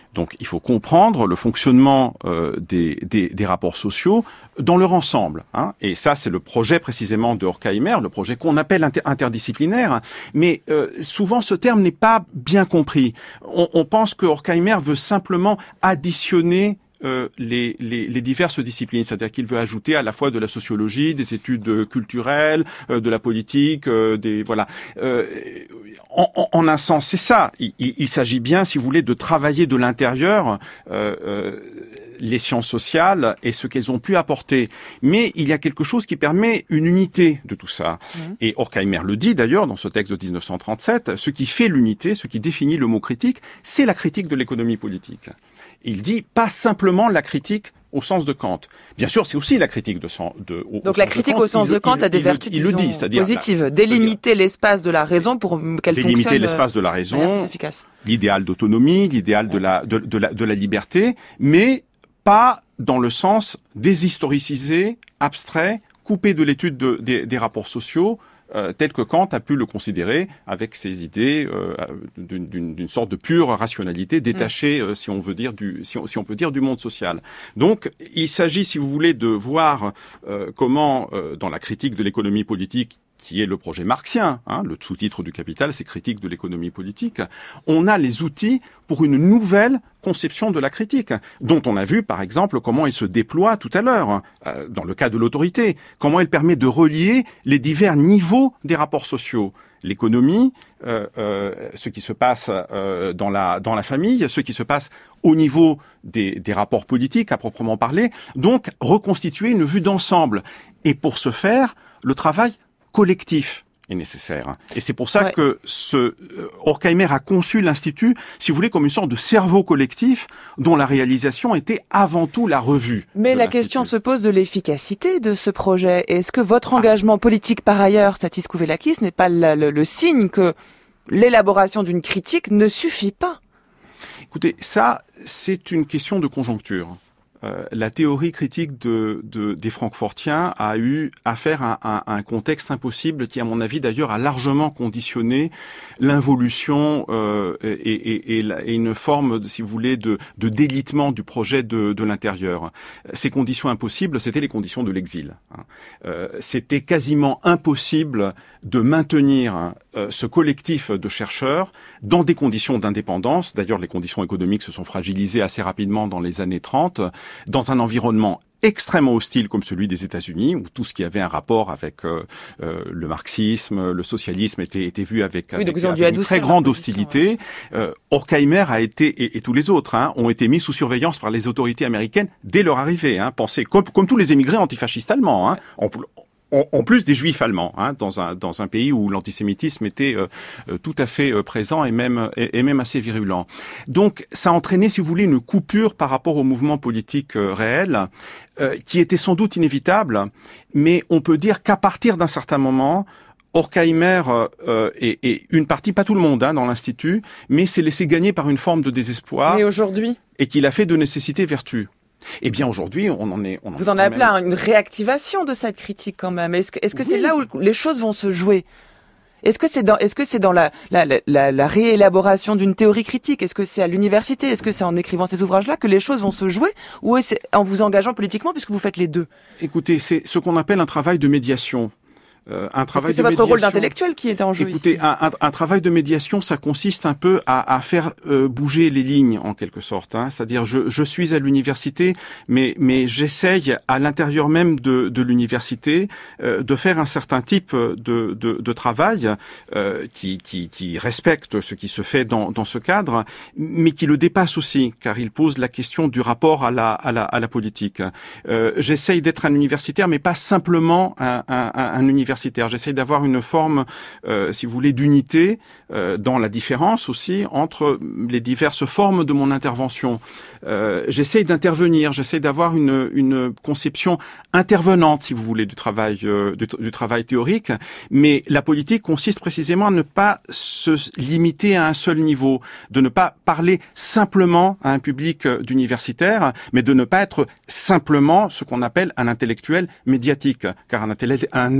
Donc, il faut comprendre le fonctionnement euh, des, des, des rapports sociaux dans leur ensemble. Hein. Et ça, c'est le projet précisément de Horkheimer, le projet qu'on appelle inter- interdisciplinaire. Mais euh, souvent, ce terme n'est pas bien compris. On, on pense que Horkheimer veut simplement additionner Euh, les, les, les diverses disciplines, c'est-à-dire qu'il veut ajouter à la fois de la sociologie, des études culturelles, euh, de la politique, euh, des voilà. Euh, en, en, en un sens, c'est ça. Il, il, il s'agit bien, si vous voulez, de travailler de l'intérieur euh, euh, les sciences sociales et ce qu'elles ont pu apporter. Mais il y a quelque chose qui permet une unité de tout ça. Mmh. Et Horkheimer le dit d'ailleurs dans ce texte de dix-neuf cent trente-sept. Ce qui fait l'unité, ce qui définit le mot critique, c'est la critique de l'économie politique. Il dit pas simplement la critique au sens de Kant. Bien sûr, c'est aussi la critique de, de au, Donc au la sens critique de Kant. au sens il, de Kant il, a des il, vertus il, il le dit, c'est-à-dire positives. La, Délimiter c'est-à-dire, l'espace de la raison pour qu'elle fonctionne. Délimiter l'espace de la raison, efficace. L'idéal d'autonomie, l'idéal de la, de, de, la, de la liberté, mais pas dans le sens déshistoricisé, abstrait, coupé de l'étude de, des, des rapports sociaux, Euh, tel que Kant a pu le considérer avec ses idées euh, d'une, d'une, d'une sorte de pure rationalité détachée, euh, si on veut dire du, si on, si on peut dire du monde social. Donc, il s'agit, si vous voulez, de voir euh, comment, euh, dans la critique de l'économie politique, qui est le projet marxien, hein, le sous-titre du Capital, c'est critique de l'économie politique, on a les outils pour une nouvelle conception de la critique, dont on a vu, par exemple, comment elle se déploie tout à l'heure, euh, dans le cas de l'autorité, comment elle permet de relier les divers niveaux des rapports sociaux. L'économie, euh, euh, ce qui se passe euh, dans la dans la famille, ce qui se passe au niveau des, des rapports politiques à proprement parler, donc reconstituer une vue d'ensemble. Et pour ce faire, le travail collectif est nécessaire. Et c'est pour ça ouais. que ce euh, Horkheimer a conçu l'Institut, si vous voulez, comme une sorte de cerveau collectif dont la réalisation était avant tout la revue. Mais la question se pose de l'efficacité de ce projet. Est-ce que votre engagement ah. politique par ailleurs, Stathis Skouvelakis, n'est pas le, le, le signe que l'élaboration d'une critique ne suffit pas? Écoutez, ça, c'est une question de conjoncture. Euh, la théorie critique de, de, des Francfortiens a eu affaire à, à, à un contexte impossible qui, à mon avis, d'ailleurs, a largement conditionné l'involution euh, et, et, et, et une forme, si vous voulez, de, de délitement du projet de, de l'intérieur. Ces conditions impossibles, c'était les conditions de l'exil. Hein. Euh, c'était quasiment impossible de maintenir euh, ce collectif de chercheurs dans des conditions d'indépendance. D'ailleurs, les conditions économiques se sont fragilisées assez rapidement dans les années trente, dans un environnement extrêmement hostile comme celui des États-Unis, où tout ce qui avait un rapport avec euh, euh, le marxisme, le socialisme était, était vu avec, oui, avec, avec une très grande hostilité. Ouais. Euh, Horkheimer a été, et, et tous les autres, hein, ont été mis sous surveillance par les autorités américaines dès leur arrivée. Hein. Pensez, comme, comme tous les émigrés antifascistes allemands, hein, on, en plus des juifs allemands, hein, dans un dans un pays où l'antisémitisme était euh, euh, tout à fait euh, présent et même et, et même assez virulent. Donc ça a entraîné, si vous voulez, une coupure par rapport au mouvement politique euh, réel, euh, qui était sans doute inévitable, mais on peut dire qu'à partir d'un certain moment, Horkheimer euh, et, et une partie, pas tout le monde, hein, dans l'institut, mais s'est laissé gagner par une forme de désespoir. Mais aujourd'hui, et qu'il a fait de nécessité vertu. Eh bien, aujourd'hui, on en est... On en Vous en appelez à une réactivation de cette critique, quand même. Est-ce que, est-ce que oui. c'est là où les choses vont se jouer? Est-ce que c'est dans, est-ce que c'est dans la, la, la, la réélaboration d'une théorie critique? Est-ce que c'est à l'université? Est-ce que c'est en écrivant ces ouvrages-là que les choses vont se jouer? Ou est-ce en vous engageant politiquement, puisque vous faites les deux? Écoutez, c'est ce qu'on appelle un travail de médiation. Euh, un travail Est-ce que c'est de votre rôle d'intellectuel qui est en jeu Écoutez, ici un, un, un travail de médiation, ça consiste un peu à, à faire euh, bouger les lignes, en quelque sorte. Hein. C'est-à-dire, je, je suis à l'université, mais, mais j'essaye à l'intérieur même de, de l'université euh, de faire un certain type de, de, de travail euh, qui, qui, qui respecte ce qui se fait dans, dans ce cadre, mais qui le dépasse aussi, car il pose la question du rapport à la, à la, à la politique. Euh, j'essaye d'être un universitaire, mais pas simplement un, un, un universitaire. J'essaie d'avoir une forme, euh, si vous voulez, d'unité euh, dans la différence aussi entre les diverses formes de mon intervention. Euh, j'essaie d'intervenir, j'essaie d'avoir une, une conception intervenante, si vous voulez, du travail, euh, du, du travail théorique. Mais la politique consiste précisément à ne pas se limiter à un seul niveau, de ne pas parler simplement à un public d'universitaires, mais de ne pas être simplement ce qu'on appelle un intellectuel médiatique, car un, intellect, un, un intellectuel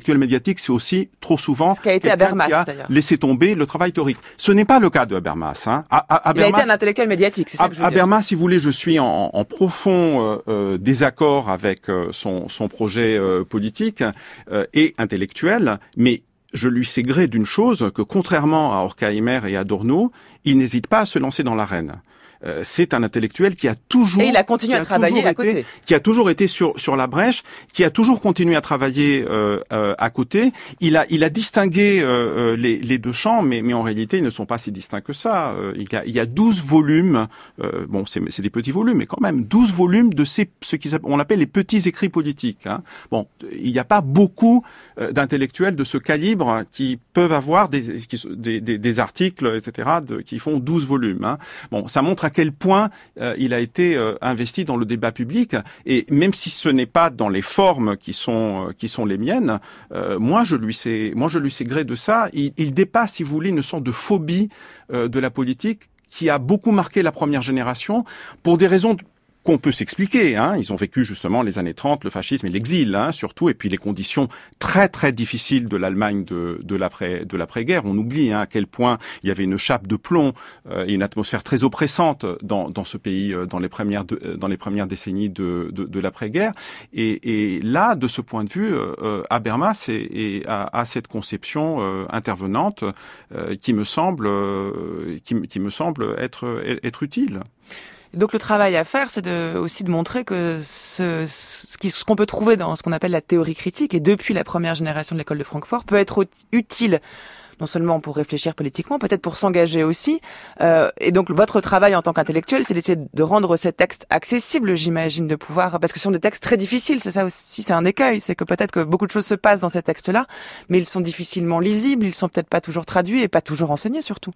intellectuel médiatique, c'est aussi trop souvent ce qui a été Habermas, qui a d'ailleurs. laissé tomber le travail théorique. Ce n'est pas le cas de Habermas. Hein. À, à, Habermas, il a été un intellectuel médiatique, c'est ça que je veux dire. Habermas, si vous voulez, je suis en, en profond euh, euh, désaccord avec euh, son, son projet euh, politique euh, et intellectuel, mais je lui sais gré d'une chose, que contrairement à Horkheimer et à Adorno, il n'hésite pas à se lancer dans l'arène. Euh, c'est un intellectuel qui a toujours et il a continué a à travailler à été, côté, qui a toujours été sur sur la brèche, qui a toujours continué à travailler euh, euh, à côté. Il a il a distingué euh, les les deux champs, mais mais en réalité ils ne sont pas si distincts que ça. Euh, il y a il y a douze volumes, euh, bon c'est c'est des petits volumes, mais quand même douze volumes de ces ce qu'on appelle les petits écrits politiques. Hein. Bon, il n'y a pas beaucoup euh, d'intellectuels de ce calibre qui peuvent avoir des qui, des, des des articles et cetera de, qui font douze volumes. Hein. Bon, ça montre à quel point euh, il a été euh, investi dans le débat public, et même si ce n'est pas dans les formes qui sont euh, qui sont les miennes, euh, moi je lui sais moi je lui sais gré de ça. Il, il dépasse, si vous voulez, une sorte de phobie euh, de la politique qui a beaucoup marqué la première génération pour des raisons qu'on peut s'expliquer. Hein. Ils ont vécu justement les années trente, le fascisme et l'exil, hein, surtout, et puis les conditions très très difficiles de l'Allemagne de, de l'après de l'après-guerre. On oublie hein, à quel point il y avait une chape de plomb euh, et une atmosphère très oppressante dans, dans ce pays euh, dans les premières de, dans les premières décennies de, de, de l'après-guerre. Et, et là, de ce point de vue, euh, Habermas est, est, a, a cette conception euh, intervenante euh, qui me semble euh, qui, qui me semble être être utile. Donc le travail à faire, c'est de, aussi de montrer que ce, ce, qui, ce qu'on peut trouver dans ce qu'on appelle la théorie critique, et depuis la première génération de l'école de Francfort, peut être utile non seulement pour réfléchir politiquement, peut-être pour s'engager aussi. Euh, et donc votre travail en tant qu'intellectuel, c'est d'essayer de rendre ces textes accessibles, j'imagine, de pouvoir, parce que ce sont des textes très difficiles, c'est ça aussi, c'est un écueil, c'est que peut-être que beaucoup de choses se passent dans ces textes-là, mais ils sont difficilement lisibles, ils sont peut-être pas toujours traduits et pas toujours enseignés surtout.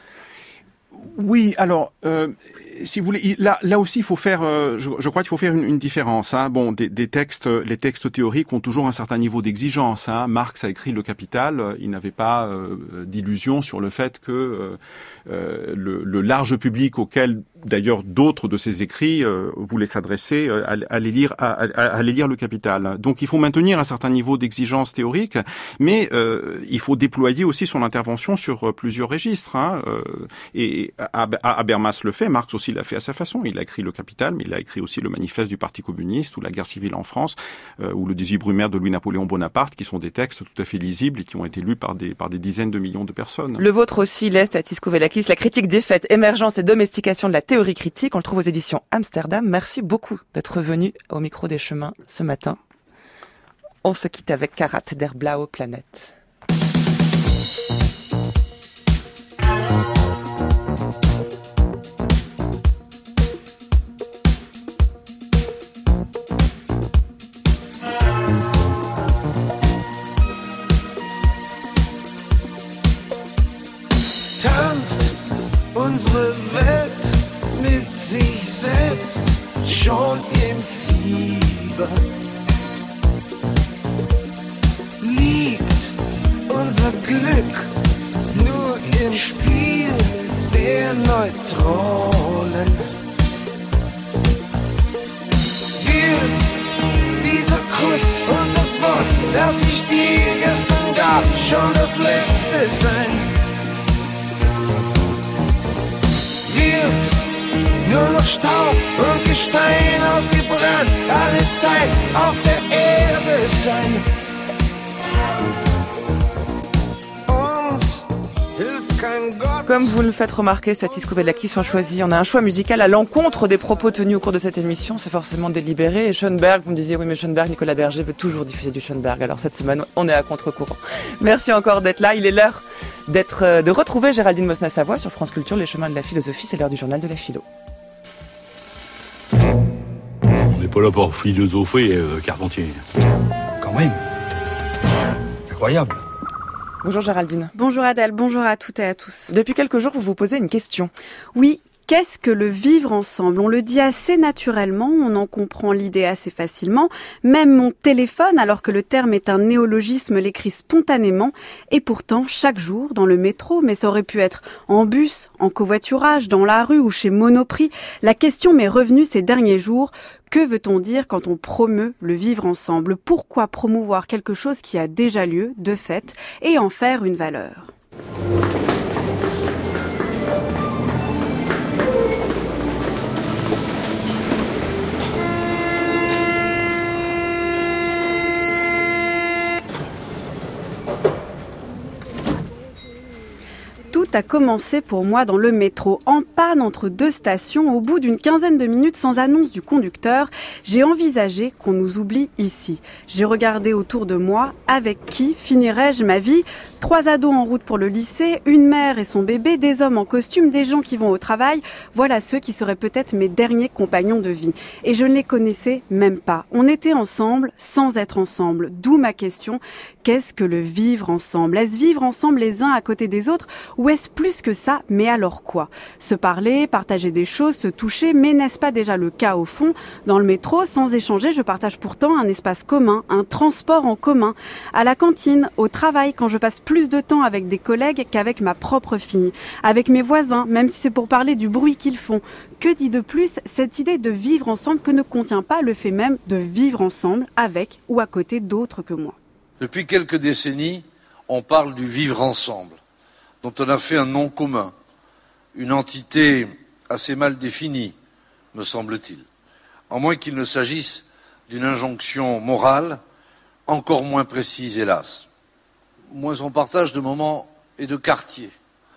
Oui, alors, euh, si vous voulez, là, là aussi, il faut faire, euh, je, je crois qu'il faut faire une, une différence. Hein. Bon, des, des textes, les textes théoriques ont toujours un certain niveau d'exigence. Hein. Marx a écrit Le Capital, il n'avait pas euh, d'illusion sur le fait que euh, le, le large public auquel, d'ailleurs, d'autres de ses écrits euh, voulaient s'adresser, euh, allaient lire, allaient lire Le Capital. Donc, il faut maintenir un certain niveau d'exigence théorique, mais euh, il faut déployer aussi son intervention sur euh, plusieurs registres. Hein. Euh, et Habermas le fait, Marx aussi l'a fait à sa façon. Il a écrit Le Capital, mais il a écrit aussi le Manifeste du Parti communiste ou La guerre civile en France, euh, ou le dix-huit Brumaire de Louis-Napoléon Bonaparte, qui sont des textes tout à fait lisibles et qui ont été lus par des, par des dizaines de millions de personnes. Le vôtre aussi, l'Est, Tatis Kouvelakis, La critique des faits, émergence et domestication de la théorie critique. On le trouve aux éditions Amsterdam. Merci beaucoup d'être venu au micro des chemins ce matin. On se quitte avec Karat der Blaue Planet. Unsere Welt mit sich selbst schon im Fieber. Liegt unser Glück nur im Spiel der Neutronen? Wird dieser Kuss und das Wort, das ich dir gestern gab, schon das letzte sein? Nur noch Staub und Gestein ausgebrannt, alle Zeit auf der Erde sein. Uns hilft kein Gott. Comme vous le faites remarquer, Tatis Kouvelakis, on choisit, on a un choix musical à l'encontre des propos tenus au cours de cette émission, c'est forcément délibéré. Et Schoenberg, vous me disiez, oui mais Schoenberg, Nicolas Berger veut toujours diffuser du Schoenberg, alors cette semaine, on est à contre-courant. Merci encore d'être là, il est l'heure d'être, de retrouver Géraldine Mosna-Savoie sur France Culture, les chemins de la philosophie, c'est l'heure du journal de la philo. On n'est pas là pour philosopher, euh, Carpentier. Quand même. Incroyable. Bonjour Géraldine. Bonjour Adèle, bonjour à toutes et à tous. Depuis quelques jours, vous vous posez une question. Oui, Qu'est-ce que le vivre ensemble ? On le dit assez naturellement, on en comprend l'idée assez facilement. Même mon téléphone, alors que le terme est un néologisme, l'écrit spontanément. Et pourtant, chaque jour, dans le métro, mais ça aurait pu être en bus, en covoiturage, dans la rue ou chez Monoprix, la question m'est revenue ces derniers jours. Que veut-on dire quand on promeut le vivre ensemble ? Pourquoi promouvoir quelque chose qui a déjà lieu, de fait, et en faire une valeur ? Tout a commencé pour moi dans le métro, en panne entre deux stations, au bout d'une quinzaine de minutes sans annonce du conducteur. J'ai envisagé qu'on nous oublie ici. J'ai regardé autour de moi, avec qui finirais-je ma vie ? Trois ados en route pour le lycée, une mère et son bébé, des hommes en costume, des gens qui vont au travail. Voilà ceux qui seraient peut-être mes derniers compagnons de vie. Et je ne les connaissais même pas. On était ensemble sans être ensemble. D'où ma question, qu'est-ce que le vivre ensemble ? Est-ce vivre ensemble les uns à côté des autres ? Ou est-ce plus que ça, mais alors quoi ? Se parler, partager des choses, se toucher, mais n'est-ce pas déjà le cas au fond ? Dans le métro, sans échanger, je partage pourtant un espace commun, un transport en commun. À la cantine, au travail, quand je passe plus de temps avec des collègues qu'avec ma propre fille. Avec mes voisins, même si c'est pour parler du bruit qu'ils font. Que dit de plus cette idée de vivre ensemble que ne contient pas le fait même de vivre ensemble avec ou à côté d'autres que moi ? Depuis quelques décennies, on parle du vivre ensemble, dont on a fait un nom commun, une entité assez mal définie, me semble-t-il. En moins qu'il ne s'agisse d'une injonction morale, encore moins précise, hélas. Moins on partage de moments et de quartiers,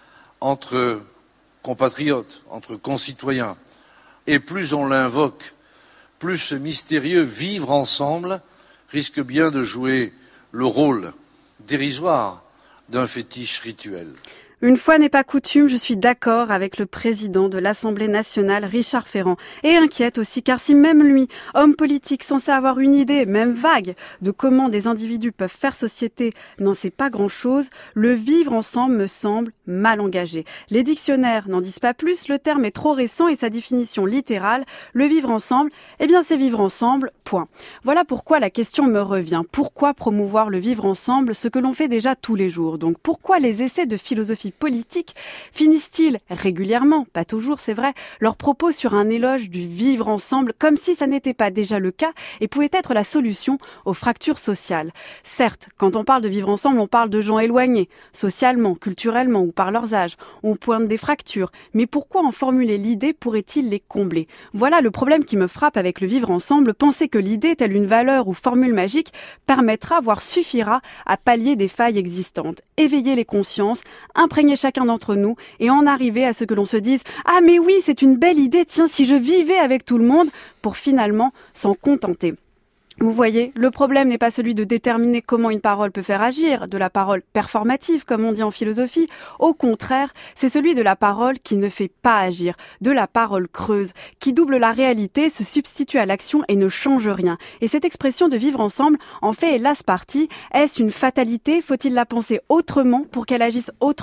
entre compatriotes, entre concitoyens, et plus on l'invoque, plus ce mystérieux vivre ensemble risque bien de jouer le rôle dérisoire d'un fétiche rituel. Une fois n'est pas coutume, je suis d'accord avec le président de l'Assemblée nationale, Richard Ferrand, et inquiète aussi car si même lui, homme politique censé avoir une idée, même vague, de comment des individus peuvent faire société, n'en sait pas grand-chose, le vivre ensemble me semble mal engagé. Les dictionnaires n'en disent pas plus, le terme est trop récent et sa définition littérale, le vivre ensemble, eh bien c'est vivre ensemble, point. Voilà pourquoi la question me revient. Pourquoi promouvoir le vivre ensemble, ce que l'on fait déjà tous les jours ? Donc pourquoi les essais de philosophie politique finissent-ils régulièrement, pas toujours c'est vrai, leurs propos sur un éloge du vivre ensemble comme si ça n'était pas déjà le cas et pouvait être la solution aux fractures sociales. Certes, quand on parle de vivre ensemble, on parle de gens éloignés, socialement, culturellement ou par leurs âges. On pointe des fractures, mais pourquoi en formuler l'idée pourrait-il les combler ? Voilà le problème qui me frappe avec le vivre ensemble, penser que l'idée, telle une valeur ou formule magique, permettra, voire suffira à pallier des failles existantes, éveiller les consciences, imprégner chacun d'entre nous et en arriver à ce que l'on se dise « Ah mais oui, c'est une belle idée, tiens, si je vivais avec tout le monde » pour finalement s'en contenter. Vous voyez, le problème n'est pas celui de déterminer comment une parole peut faire agir, de la parole performative, comme on dit en philosophie. Au contraire, c'est celui de la parole qui ne fait pas agir, de la parole creuse, qui double la réalité, se substitue à l'action et ne change rien. Et cette expression de vivre ensemble en fait hélas partie. Est-ce une fatalité ? Faut-il la penser autrement pour qu'elle agisse autrement ?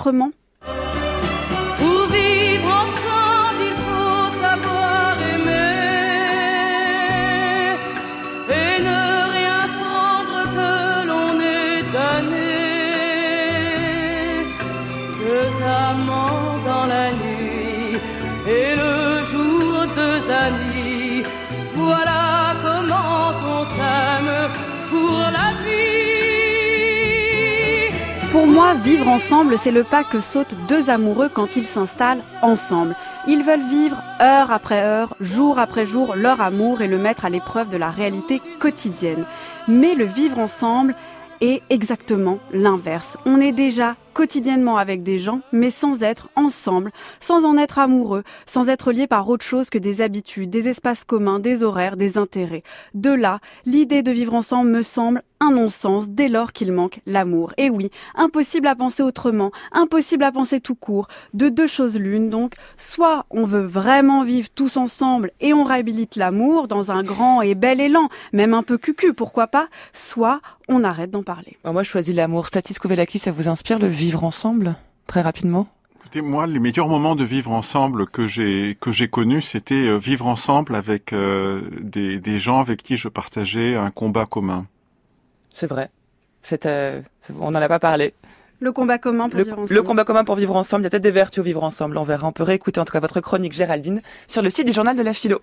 Pour vivre ensemble, il faut savoir aimer. Amants dans la nuit et le jour deux amis, voilà comment on s'aime pour la vie. Pour moi, vivre ensemble, c'est le pas que sautent deux amoureux quand ils s'installent ensemble. Ils veulent vivre heure après heure, jour après jour, leur amour et le mettre à l'épreuve de la réalité quotidienne. Mais le vivre ensemble est exactement l'inverse. On est déjà quotidiennement avec des gens, mais sans être ensemble, sans en être amoureux, sans être liés par autre chose que des habitudes, des espaces communs, des horaires, des intérêts. De là, l'idée de vivre ensemble me semble un non-sens dès lors qu'il manque l'amour. Et oui, impossible à penser autrement, impossible à penser tout court. De deux choses l'une, donc, soit on veut vraiment vivre tous ensemble et on réhabilite l'amour dans un grand et bel élan, même un peu cucu, pourquoi pas, soit on arrête d'en parler. Moi, je choisis l'amour. Statis Kouvelakis, ça vous inspire le vivre ensemble, très rapidement ? Écoutez, moi, les meilleurs moments de vivre ensemble que j'ai que j'ai connus, c'était euh, vivre ensemble avec euh, des, des gens avec qui je partageais un combat commun. C'est vrai. C'est, euh, on n'en a pas parlé. Le combat commun pour le, vivre ensemble. Le combat commun pour vivre ensemble. Il y a peut-être des vertus au vivre ensemble. On verra. On peut réécouter en tout cas votre chronique, Géraldine, sur le site du Journal de la Philo.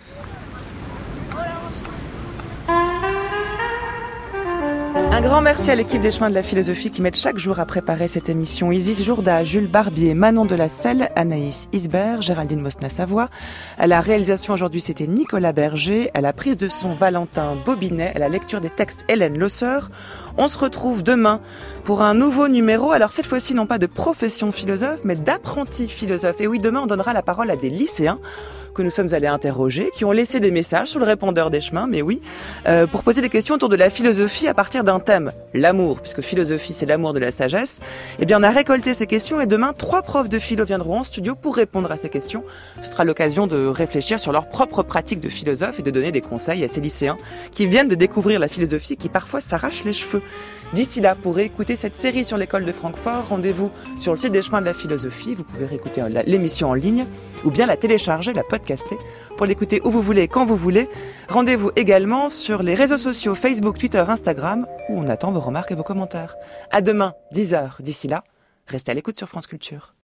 Un grand merci à l'équipe des Chemins de la Philosophie qui m'aide chaque jour à préparer cette émission. Isis Jourda, Jules Barbier, Manon Delacelle, Anaïs Isbert, Géraldine Mosna-Savoie. À la réalisation aujourd'hui, c'était Nicolas Berger. À la prise de son, Valentin Bobinet. À la lecture des textes, Hélène Losseur. On se retrouve demain pour un nouveau numéro. Alors cette fois-ci, non pas de profession philosophe, mais d'apprenti philosophe. Et oui, demain, on donnera la parole à des lycéens que nous sommes allés interroger, qui ont laissé des messages sur le répondeur des chemins, mais oui, euh, pour poser des questions autour de la philosophie à partir d'un thème, l'amour, puisque philosophie c'est l'amour de la sagesse. Eh bien on a récolté ces questions et demain, trois profs de philo viendront en studio pour répondre à ces questions. Ce sera l'occasion de réfléchir sur leur propre pratique de philosophe et de donner des conseils à ces lycéens qui viennent de découvrir la philosophie et qui parfois s'arrachent les cheveux. D'ici là, pour réécouter cette série sur l'école de Francfort, rendez-vous sur le site des Chemins de la Philosophie. Vous pouvez réécouter l'émission en ligne ou bien la télécharger, la podcaster pour l'écouter où vous voulez et quand vous voulez. Rendez-vous également sur les réseaux sociaux Facebook, Twitter, Instagram où on attend vos remarques et vos commentaires. À demain, dix heures. D'ici là, restez à l'écoute sur France Culture.